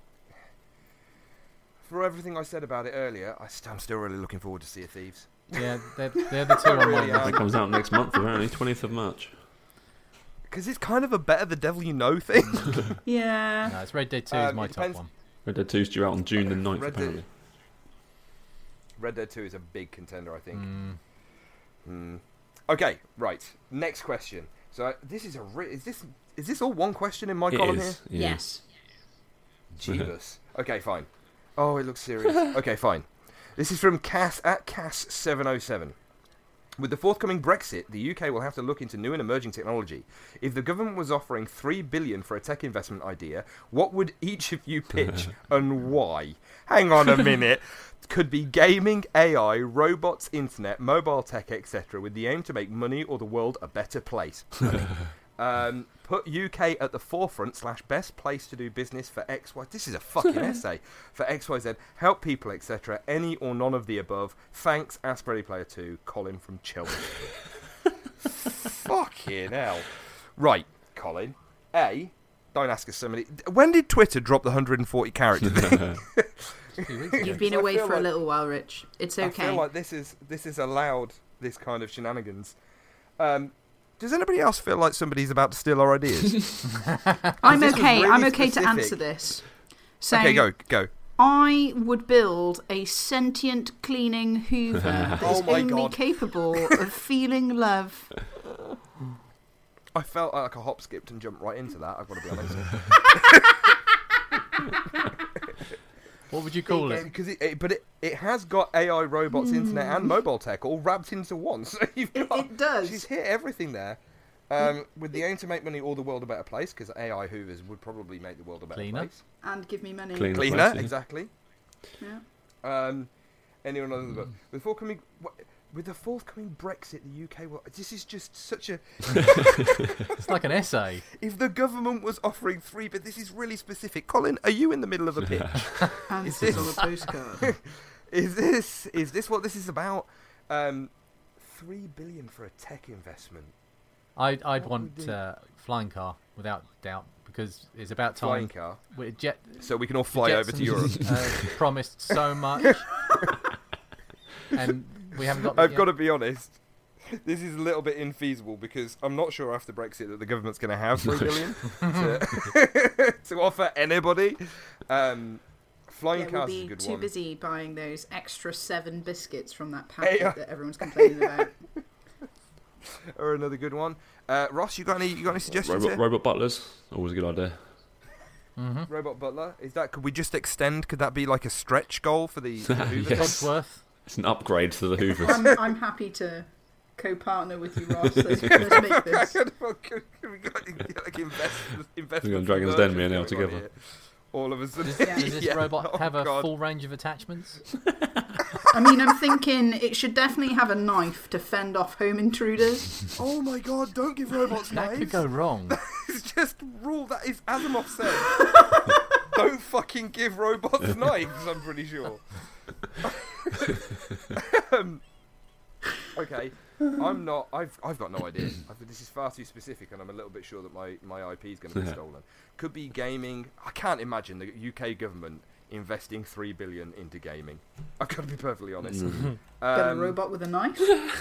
For everything I said about it earlier, I st- I'm still really looking forward to Sea of Thieves. Yeah, they're, they're the two on my Really list. are. It comes out next month, apparently, twentieth of March. Because it's kind of a better the devil you know thing. Yeah. No, it's Red Dead two is Um, my it top depends- one. Red Dead two's due out on June the ninth, Red Dead- apparently. Red Dead two is a big contender, I think. Mm. Hmm. Okay, right. Next question. So uh, this is a re- is this is this all one question in my It column is, here? yeah. Yes. Jeebus. Okay, fine. Oh, it looks serious. Okay, fine. This is from Cass at Cass seven oh seven. With the forthcoming Brexit, the U K will have to look into new and emerging technology. If the government was offering three billion dollars for a tech investment idea, what would each of you pitch and why? Hang on a minute. Could be gaming, A I, robots, internet, mobile tech, et cetera, with the aim to make money or the world a better place. um, put U K at the forefront slash best place to do business for X Y. This is a fucking essay for X Y Z. Help people, et cetera. Any or none of the above. Thanks, Ask Ready Player Two. Colin from Chelsea. Fucking hell. Right, Colin. A. Don't ask us so many. When did Twitter drop the one hundred forty character thing? You've been I away feel for a like- little while, Rich. It's I okay. feel like this is this is allowed, this kind of shenanigans. Um, does anybody else feel like somebody's about to steal our ideas? I'm this was okay. really I'm okay to specific. answer this. So Okay, go go. I would build a sentient cleaning Hoover that is Oh my only God. capable of feeling love. I felt like I hop skipped and jumped right into that. I've got to be honest. What would you call it? Because it, it, but it, it has got A I, robots, internet, and mobile tech all wrapped into one. So you've It- got, it does. She's hit everything there. Um, with the aim to make money or the world a better place, because A I Hoovers would probably make the world a better Cleaner. place. And give me money. Clean. Cleaner, Place, yeah. exactly. Yeah. Um, anyone other than the with forthcoming what, with the forthcoming Brexit, the U K will. This is just such a. It's like an essay. If the government was offering three, but this is really specific. Colin, are you in the middle of a pitch? Answers on a postcard. is this is this what this is about? Um, three billion for a tech investment. I'd, I'd What want would you- uh, flying car without doubt because it's about time. Flying car. With jet, So we can all fly over to Europe. Jetsons, uh, promised so much, and we haven't got. that I've yet. got to be honest. This is a little bit infeasible because I'm not sure after Brexit that the government's going to have three billion to, to offer anybody. Um, flying Yeah, we'll cars is a be good too one. busy buying those extra seven biscuits from that packet A I that everyone's complaining about. or another good one. Uh, Ross, you got any? You got any suggestions? Robot, here? robot butlers, always a good idea. Mm-hmm. Robot butler. Is that? Could we just extend? Could that be like a stretch goal for the, for the Hoovers? Yes. Codsworth. It's an upgrade to the Hoovers. I'm, I'm happy to co-partner with you, Ross. Let's, let's make this. we got like invest, investment. We're on Dragon's Den, me and Elle together. All of us. Does, does this yeah. robot oh, have a God. full range of attachments? I mean, I'm thinking it should definitely have a knife to fend off home intruders. Oh my God! Don't give robots That knives. could go wrong. It's just rule that is Asimov said. Don't fucking give robots knives. I'm pretty sure. um, okay, I'm not. I've I've got no idea. I think this is far too specific, and I'm a little bit sure that my my I P is going to be stolen. Could be gaming. I can't imagine the U K government investing three billion into gaming. I've got to be perfectly honest. Get a Um, robot with a knife.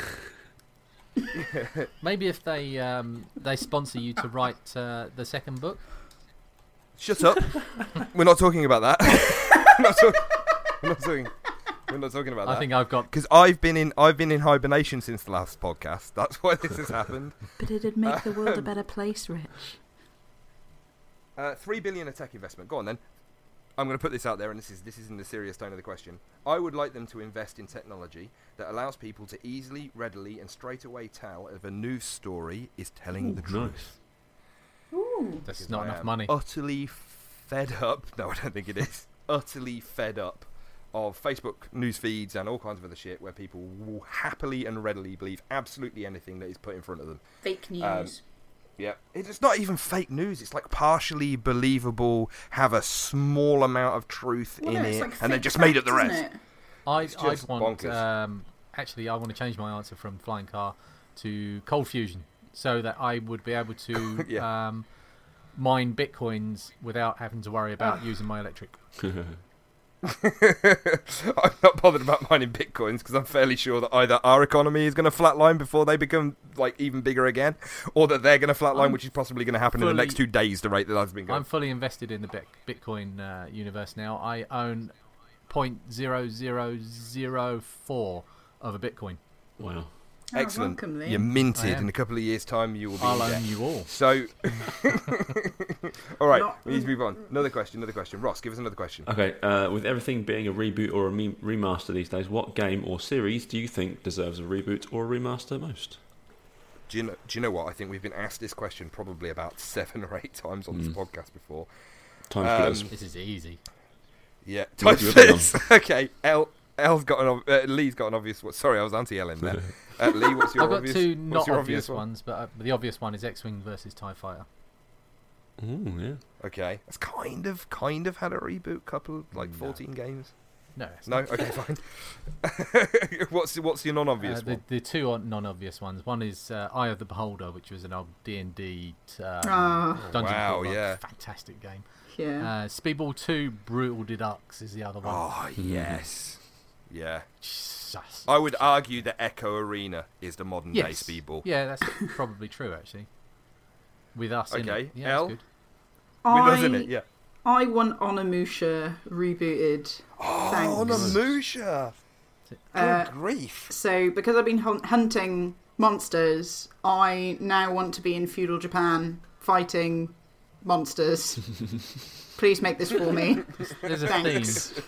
Maybe if they um, they sponsor you to write uh, the second book. Shut up. We're not talking about that. we're, not talk- we're not talking. We're not talking about that. I think I've got because I've been in I've been in hibernation since the last podcast. That's why this has happened. But it'd make the world a better place, Rich. Uh, Three billion a tech investment. Go on then. I'm going to put this out there, and this is this is in the serious tone of the question. I would like them to invest in technology that allows people to easily, readily, and straight away tell if a news story is telling Ooh, the nice. truth. Ooh. That's Because not I enough am money. Utterly fed up. No, I don't think it is. Utterly fed up of Facebook news feeds and all kinds of other shit where people will happily and readily believe absolutely anything that is put in front of them. Fake news. Um, Yeah, it's not even fake news. It's like partially believable, have a small amount of truth Well, in no, it's it, like and they fake just made up the facts, rest. isn't it? I It's I just want bonkers. um, actually I want to change my answer from flying car to cold fusion, so that I would be able to Yeah. um, mine bitcoins without having to worry about using my electric. I'm not bothered about mining bitcoins because I'm fairly sure that either our economy is going to flatline before they become like even bigger again, or that they're going to flatline, I'm which is possibly going to happen in the fully- next two days. The rate that that's been going. I'm fully invested in the bit- Bitcoin uh, universe now. I own zero point zero zero zero four of a Bitcoin. Wow. Oh, Excellent. welcome, Liam. You're I minted. am. In a couple of years' time, you will be. I'll in debt. own you all. So, all right, Not- we need to move on. Another question. Another question. Ross, give us another question. Okay, uh, with everything being a reboot or a me- remaster these days, what game or series do you think deserves a reboot or a remaster most? Do you know? Do you know what? I think we've been asked this question probably about seven or eight times on this Mm. podcast before. Time Um, splitters. This is easy. Yeah, What time have you been splits. Okay, L. L's got an. ob- Uh, Lee's got an obvious one. Sorry, I was anti-L in there. Uh, Lee, what's your I've got obvious? two what's not your obvious one? ones, but uh, the obvious one is X-Wing versus TIE Fighter. Ooh, yeah. Okay, it's kind of, kind of had a reboot. Couple like No. fourteen games. No, it's No, not. okay, fine. what's what's your non-obvious Uh, the, one? the two are non-obvious ones. One is uh, Eye of the Beholder, which was an old D and D um, Ah. dungeon Wow, crawler. yeah. Fantastic game. Yeah. Uh, Speedball two, Brutal Deluxe is the other one. Oh yes, yeah. Jesus. I would argue that Echo Arena is the modern day yes. Speedball. Yeah, that's probably true, actually. With us in Okay, it. Yeah, Elle? that's good. With us I, in it, yeah. I want Onimusha rebooted. Oh, Thanks. Namusha. Good Uh, grief. So, because I've been hunt- hunting monsters, I now want to be in feudal Japan fighting monsters. Please make this for me. There's a Thanks. theme.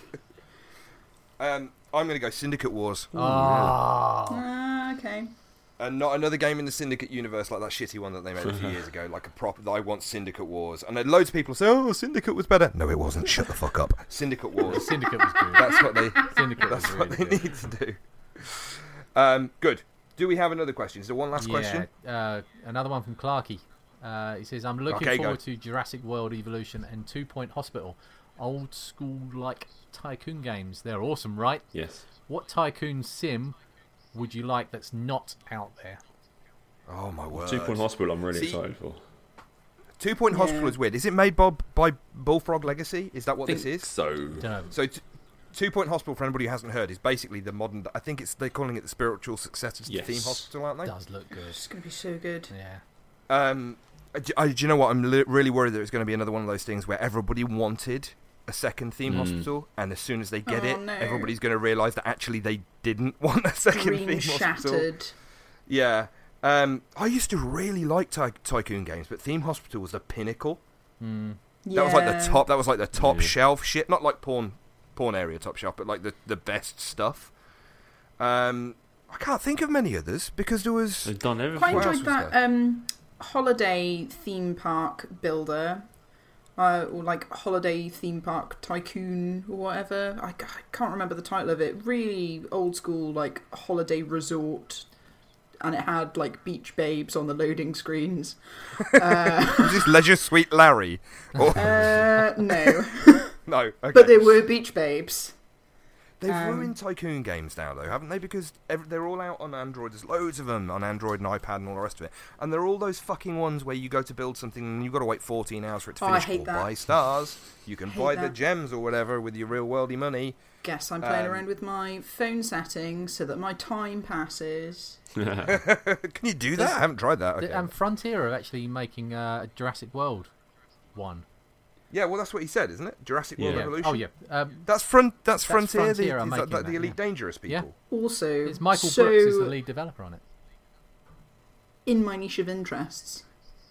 Um, I'm going to go Syndicate Wars. Ah. Ah, okay. And not another game in the Syndicate universe like that shitty one that they made a few years ago, like a prop. I want Syndicate Wars. And then loads of people say, oh, Syndicate was better. No, it wasn't. Shut the fuck up. Syndicate Wars. Syndicate was good. That's what they, Syndicate that's was what really they good. need to do. Um, good. Do we have another question? Is there one last yeah, question? Uh, another one from Clarky. Uh, he says, I'm looking Okay, forward go. to Jurassic World Evolution and Two Point Hospital. Old school like tycoon games. They're awesome, right? Yes. What tycoon sim would you like that's not out there? Oh, my word. Two Point Hospital, I'm really See- excited for. Two Point Yeah. Hospital is weird. Is it made by, by Bullfrog Legacy? Is that what Think this is? so. Dunno. So, t- Two Point Hospital, for anybody who hasn't heard, is basically the modern. I think it's they're calling it the spiritual successor to Yes. the Theme Hospital, aren't they? Does look good. It's going to be so good. Yeah. Um, do, I, do you know what? I'm li- really worried that it's going to be another one of those things where everybody wanted a second Theme Mm. Hospital, and as soon as they get Oh, it, no. everybody's going to realise that actually they didn't want a second Green Theme Hospital. shattered. Yeah. Um, I used to really like ty- Tycoon games, but Theme Hospital was the pinnacle. Mm. That Yeah. was like the top. That was like the top Yeah. shelf shit. Not like porn, porn area top shelf, but like the, the best stuff. Um, I can't think of many others because there was. They've done everything. Quite What else enjoyed was that there? um, holiday theme park builder, uh, or like holiday theme park tycoon or whatever. I, I can't remember the title of it. Really old school, like holiday resort, and it had like beach babes on the loading screens. Uh, Was this Leisure Suite Larry? Or, uh, no, no, okay. but they were beach babes. They've um, ruined Tycoon games now, though, haven't they? Because ev- they're all out on Android. There's loads of them on Android and iPad and all the rest of it. And they're all those fucking ones where you go to build something and you've got to wait fourteen hours for it to Oh, I finish. hate or that. buy stars. You can Hate buy the that. gems or whatever with your real worldy money. Guess I'm playing Um, around with my phone settings so that my time passes. Can you do that? I haven't tried that. Okay. The- And Frontier are actually making uh, a Jurassic World one. Yeah, well, that's what he said, isn't it? Jurassic World Yeah. Revolution. Oh yeah, um, that's front. That's, That's Frontier. Frontier the, are is that, making like the that, Elite yeah. Dangerous people. Yeah. Also, it's Michael so Brooks is the lead developer on it. in my niche of interests,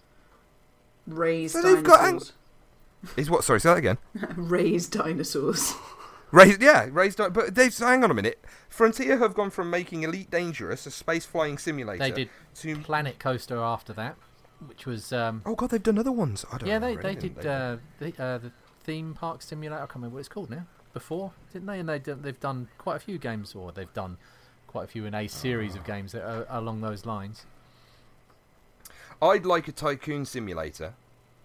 raised So they've got ang- dinosaurs. Is what? Sorry, say that again. Raised dinosaurs. Raised, yeah, raised. Di- But they've hang on a minute. Frontier have gone from making Elite Dangerous, a space flying simulator. They did to Planet Coaster after that, which was um, oh god, they've done other ones. I don't yeah, know. they really, they didn't did uh, the uh, the theme park simulator. I can't remember what it's called now. Before, didn't they? And they d- they've done quite a few games, or they've done quite a few in a series of games that are along those lines. I'd like a tycoon simulator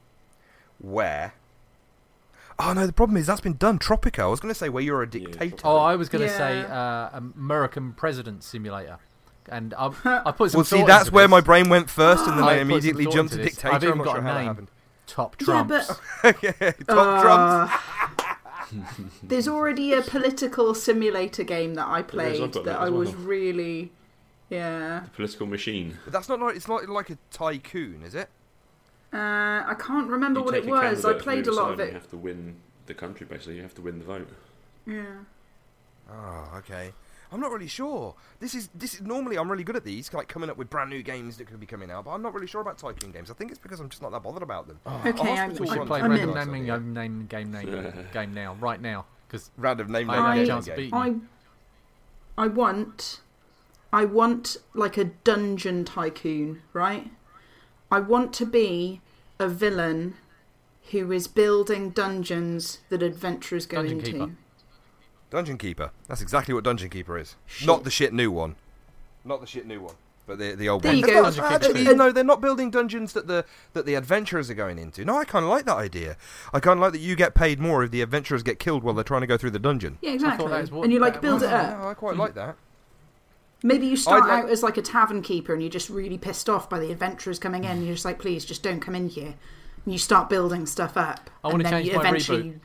where. Oh no, the problem is that's been done. Tropico. I was going to say where you're a dictator. Oh, I was going to Yeah. say uh, American President Simulator, and I, I put some. Well, see, thought that's into where this. my brain went first, and then I I, put some immediately thought jumped to into this. dictator. I've even I'm not got sure a how that name. happened. Top Yeah, Trumps. but yeah, top drums. uh, there's already a political simulator game that I I've played got that that I as was well. really, yeah. The political machine. But that's not like it's not like a tycoon, is it? Uh, I can't remember You what take it a was. I candidate played a from lot either of side it. and You have to win the country, basically. You have to win the vote. Yeah. Oh, okay. I'm not really sure. This is this is normally I'm really good at these, like coming up with brand new games that could be coming out, but I'm not really sure about tycoon games. I think it's because I'm just not that bothered about them. Okay, A I'm- hospital We should one- play I'm random in. Nice naming idea. name, name game name game now, right now, because Random name I name don't have I- a game chance to game. beat I, you. I want, I want like a dungeon tycoon, right? I want to be a villain who is building dungeons that adventurers go Dungeon into. Keeper. Dungeon Keeper. That's exactly what Dungeon Keeper is. Shit. Not the shit new one. Not the shit new one. But the the old There one. you It's go. not- Dungeon actually, Keeper. no, they're not building dungeons that the that the adventurers are going into. No, I kind of like that idea. I kind of like that you get paid more if the adventurers get killed while they're trying to go through the dungeon. Yeah, I exactly. thought that was what- And you like that build was- it up. Yeah, I quite like that. Maybe you start I'd like- out as like a tavern keeper and you're just really pissed off by the adventurers coming in. And you're just like, please, just don't come in here. And you start building stuff up. I and wanna then change you my eventually...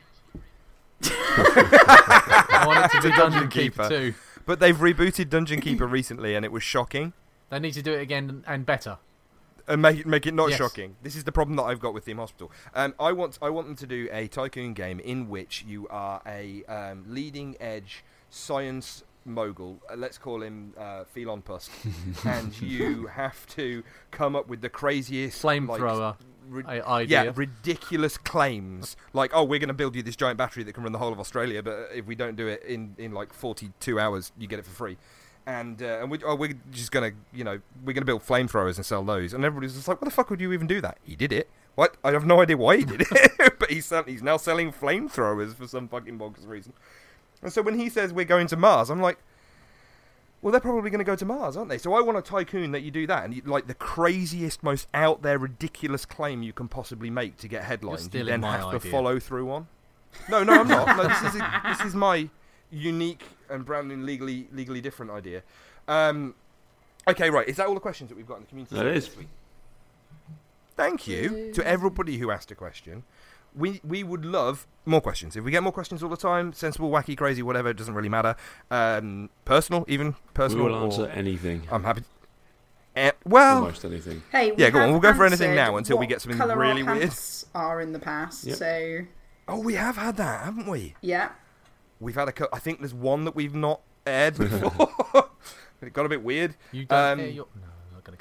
I want it to be Dungeon Keeper Keeper. too. But they've rebooted Dungeon Keeper recently, and it was shocking. They need to do it again and better. And make it make it not Yes. shocking. This is the problem that I've got with Theme Hospital. Um, I want I want them to do a tycoon game in which you are a um, leading edge science mogul. Uh, let's call him uh, Phelon Pusk, and you have to come up with the craziest Flamethrower Like, i- idea. yeah, ridiculous claims like, "Oh, we're going to build you this giant battery that can run the whole of Australia, but if we don't do it in, in like forty-two hours, you get it for free." And uh, and we, oh, we're just gonna, you know, we're gonna build flamethrowers and sell those. And everybody's just like, "What the fuck would you even do that?" He did it. What? I have no idea why he did it, but he's sell- he's now selling flamethrowers for some fucking bonkers reason. And so when he says we're going to Mars, I'm like, well, they're probably going to go to Mars, aren't they? So I want a tycoon that you do that, and you, like the craziest, most out there, ridiculous claim you can possibly make to get headlines. You stealing then my have to idea. follow through on. No, no, I'm not. No, this is this is my unique and brand new legally legally different idea. Um, okay, right. Is that all the questions that we've got in the community? That is. this week? Thank you to everybody who asked a question. We we would love more questions. If we get more questions all the time, sensible, wacky, crazy, whatever, it doesn't really matter. Um, personal, even We personal. will or- answer anything. I'm happy. Eh, well, Almost anything. Hey, we Yeah, go on, have we'll go for anything answered now until we what get something colour really our weird. pants are in the past, Yep. so oh, we have had that, haven't we? yeah. We've had a. Co- I think there's one that we've not aired before. It got a bit weird. You don't Um, care your... No, I'm not going to go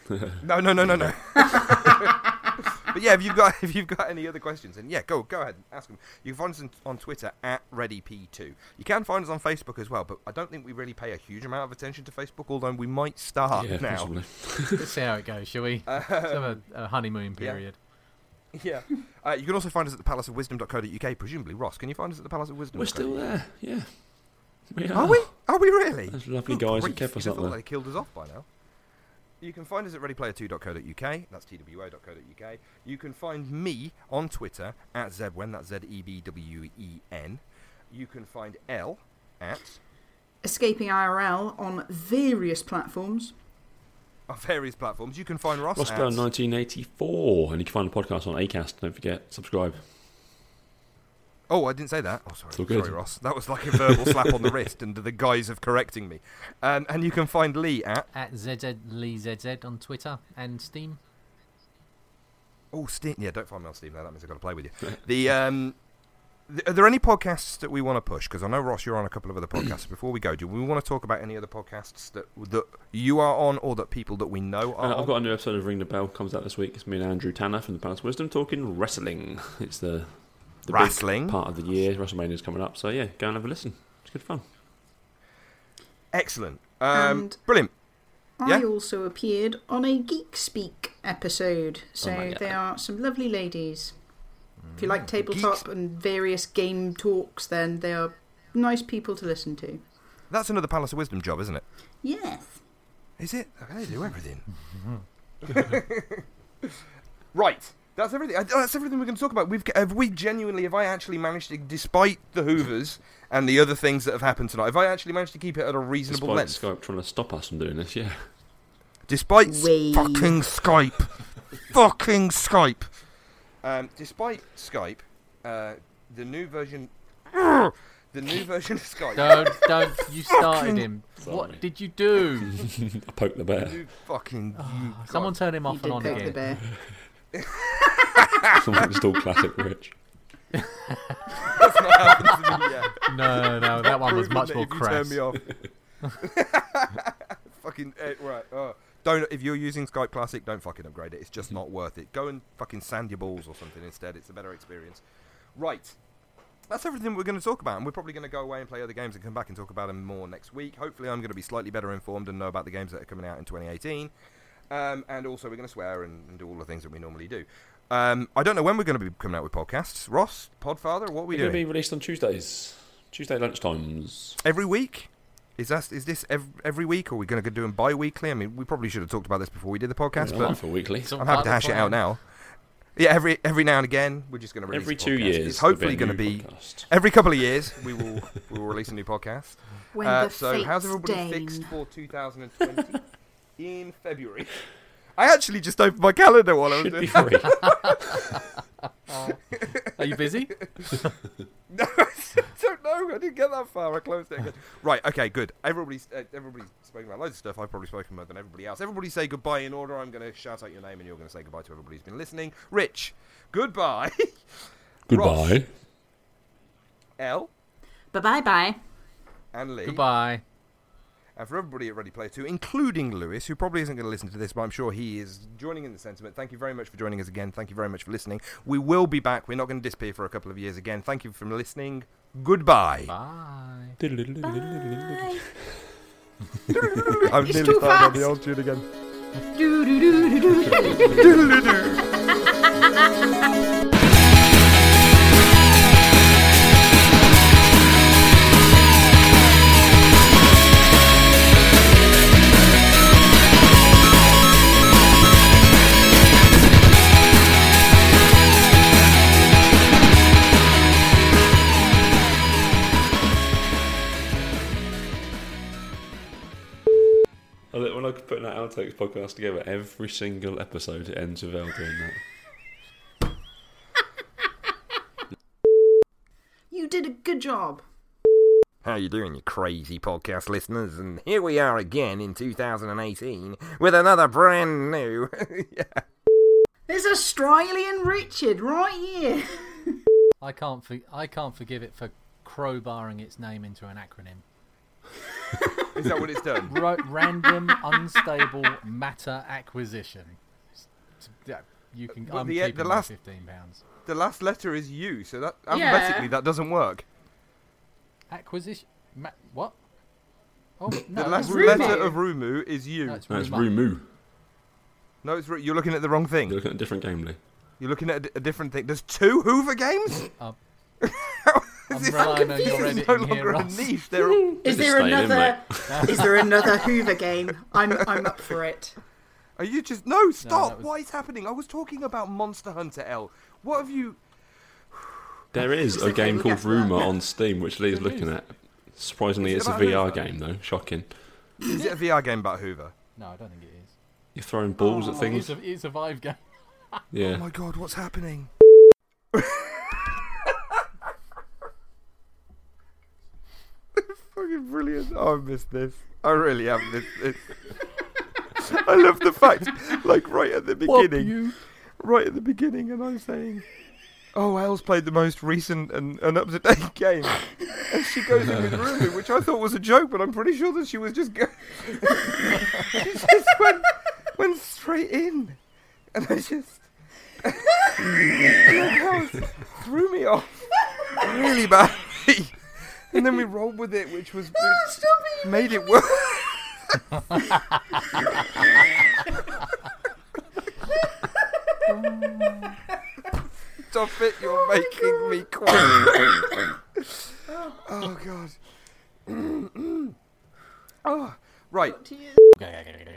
no, no, no, no, no. But yeah, if you've got if you've got any other questions, then yeah, go go ahead and ask them. You can find us on, on Twitter at Ready P two. You can find us on Facebook as well, but I don't think we really pay a huge amount of attention to Facebook, although we might start yeah, now. Let's see how it goes, shall we? Um, Let's have a, a honeymoon period. Yeah. yeah. Uh, you can also find us at the palace of wisdom dot co dot U K, presumably. Ross, can you find us at the palace of wisdom? We're still there, yeah. We are. Are we? Are we really? Those lovely Good guys who grief, kept us you'd up have thought there. they killed us off by now. You can find us at ready player two dot co dot U K. That's T W O dot co dot U K. You can find me on Twitter at Zebwen. That's Z E B W E N. You can find Elle at Escaping I R L on various platforms. On various platforms. You can find Ross, Ross at Brown nineteen eighty-four, and you can find the podcast on Acast. Don't forget, subscribe. Oh, I didn't say that. Oh, sorry, It's all good. sorry, Ross. That was like a verbal slap on the wrist under the guise of correcting me. Um, and you can find Lee at At Z Z Lee Z Z on Twitter and Steam. Oh, Steam. Yeah, don't find me on Steam now. That means I've got to play with you. The um, th- are there any podcasts that we want to push? Because I know, Ross, you're on a couple of other podcasts. Before we go, do we want to talk about any other podcasts that that you are on, or that people that we know are Uh, I've on? got a new episode of Ring the Bell comes out this week. It's me and Andrew Tanner from the Palace of Wisdom talking wrestling. It's the the big Wrestling? part of the year. WrestleMania's coming up, so yeah, go and have a listen. It's good fun. Excellent. Um, And brilliant. I Yeah? also appeared on a Geek Speak episode, so Oh my God. they are some lovely ladies. If you like tabletop Geeks- and various game talks, then they are nice people to listen to. That's another Palace of Wisdom job, isn't it? Yes. Is it? They do everything. Right. That's everything. Uh, That's everything we're going to talk about. We've have we genuinely, have I actually managed to, despite the Hoovers and the other things that have happened tonight, have I actually managed to keep it at a reasonable Despite length? Skype trying to stop us from doing this, yeah. Despite s- Wee. fucking Skype, fucking Skype. Um, despite Skype, uh, the new version, the new version of Skype. Don't, don't. You started Fucking- him. Sorry. What did you do? I poked the bear. You fucking. You Someone God. turn him You off did and on poke the again. bear. Something just all classic Rich. That's not happened to me yet. No, no, that one was Proven much that more if you crass. turn me off. Fucking eh, right. Uh, don't if you're using Skype Classic, don't fucking upgrade it. It's just not worth it. Go and fucking sand your balls or something instead. It's a better experience. Right. That's everything we're going to talk about, and we're probably going to go away and play other games and come back and talk about them more next week. Hopefully, I'm going to be slightly better informed and know about the games that are coming out in twenty eighteen. Um, and also, we're going to swear and, and do all the things that we normally do. Um, I don't know when we're going to be coming out with podcasts. Ross, Podfather, what are we They're going doing? to be released on Tuesdays. Tuesday lunchtimes. Every week? Is that is this every, every week, or are we going to do them bi-weekly? I mean, we probably should have talked about this before we did the podcast, I'm but up for weekly. It's all I'm happy part to of hash the it out plan. now. Yeah, every every now and again, we're just going to release Every a two podcast. years. It's hopefully there'll going to be a be new podcast. every couple of years. We will we will release a new podcast. When Uh, the so, fates how's everybody deign. fixed for two thousand twenty in February? I actually just opened my calendar while I was Should doing be free. Are you busy? No, I don't know. I didn't get that far. I closed it again. Right, okay, good. Everybody's uh, everybody's spoken about loads of stuff. I've probably spoken more than everybody else. Everybody say goodbye in order. I'm going to shout out your name and you're going to say goodbye to everybody who's been listening. Rich, goodbye. Ross, Goodbye. Elle, Bye bye bye. and Lee. Goodbye. And for everybody at Ready Player two, including Lewis, who probably isn't going to listen to this, but I'm sure he is joining in the sentiment. Thank you very much for joining us again. Thank you very much for listening. We will be back. We're not going to disappear for a couple of years again. Thank you for listening. Goodbye. Bye. Bye. I'm It's nearly too starting on fast. the old tune again. Do do do do do. Doodle-doo. I think when I put that Outtakes podcast together, every single episode it ends with Elle doing that. You did a good job. How you doing, you crazy podcast listeners? And here we are again in two thousand eighteen with another brand new... yeah. There's Australian Richard right here. I can't. For, I can't forgive it for crowbarring its name into an acronym. Is that what it's done? Ra- random unstable matter acquisition. Yeah, you can. But I'm the- keeping the my last- fifteen pounds. The last letter is U, so that Yeah. alphabetically that doesn't work. Acquisition. Ma- what? Oh The no, last it's Rumu. letter of Rumu is U. No, it's No, it's Ruma. Rumu. No, it's Ru- you're looking at the wrong thing. You're looking at a different game, Lee. You're looking at a, d- a different thing. There's two Hoover games. Um, Is I'm this relying on confusing? your It's editing no here, longer a Ross. niche. They're all... Is Just there staying in, another? mate. Is there another Hoover game? I'm I'm up for it. Are you just no? Stop! that was- What is happening? I was talking about Monster Hunter L. What have you? There is a okay, game we'll called get to that. Rumour on Steam, which Lee's There looking is. at. Surprisingly, Is it it's a about V R Hoover? game, though. Shocking. Is it a V R game about Hoover? No, I don't think it is. You're throwing balls at Oh, things. it's a, it's a Vive game. Yeah. Oh my god, what's happening? Fucking brilliant. Oh, I missed this. I really have missed this. I love the fact, like, right at the beginning. Right at the beginning, and I'm saying, oh, Elle's played the most recent and, and up-to-date game. And she goes in with Rumu, which I thought was a joke, but I'm pretty sure that she was just going... she just went, went straight in. And I just... and that threw me off really badly. And then we rolled with it, which was... which made it worse. Stop it, you're making me quiet. Oh, God. Oh, right.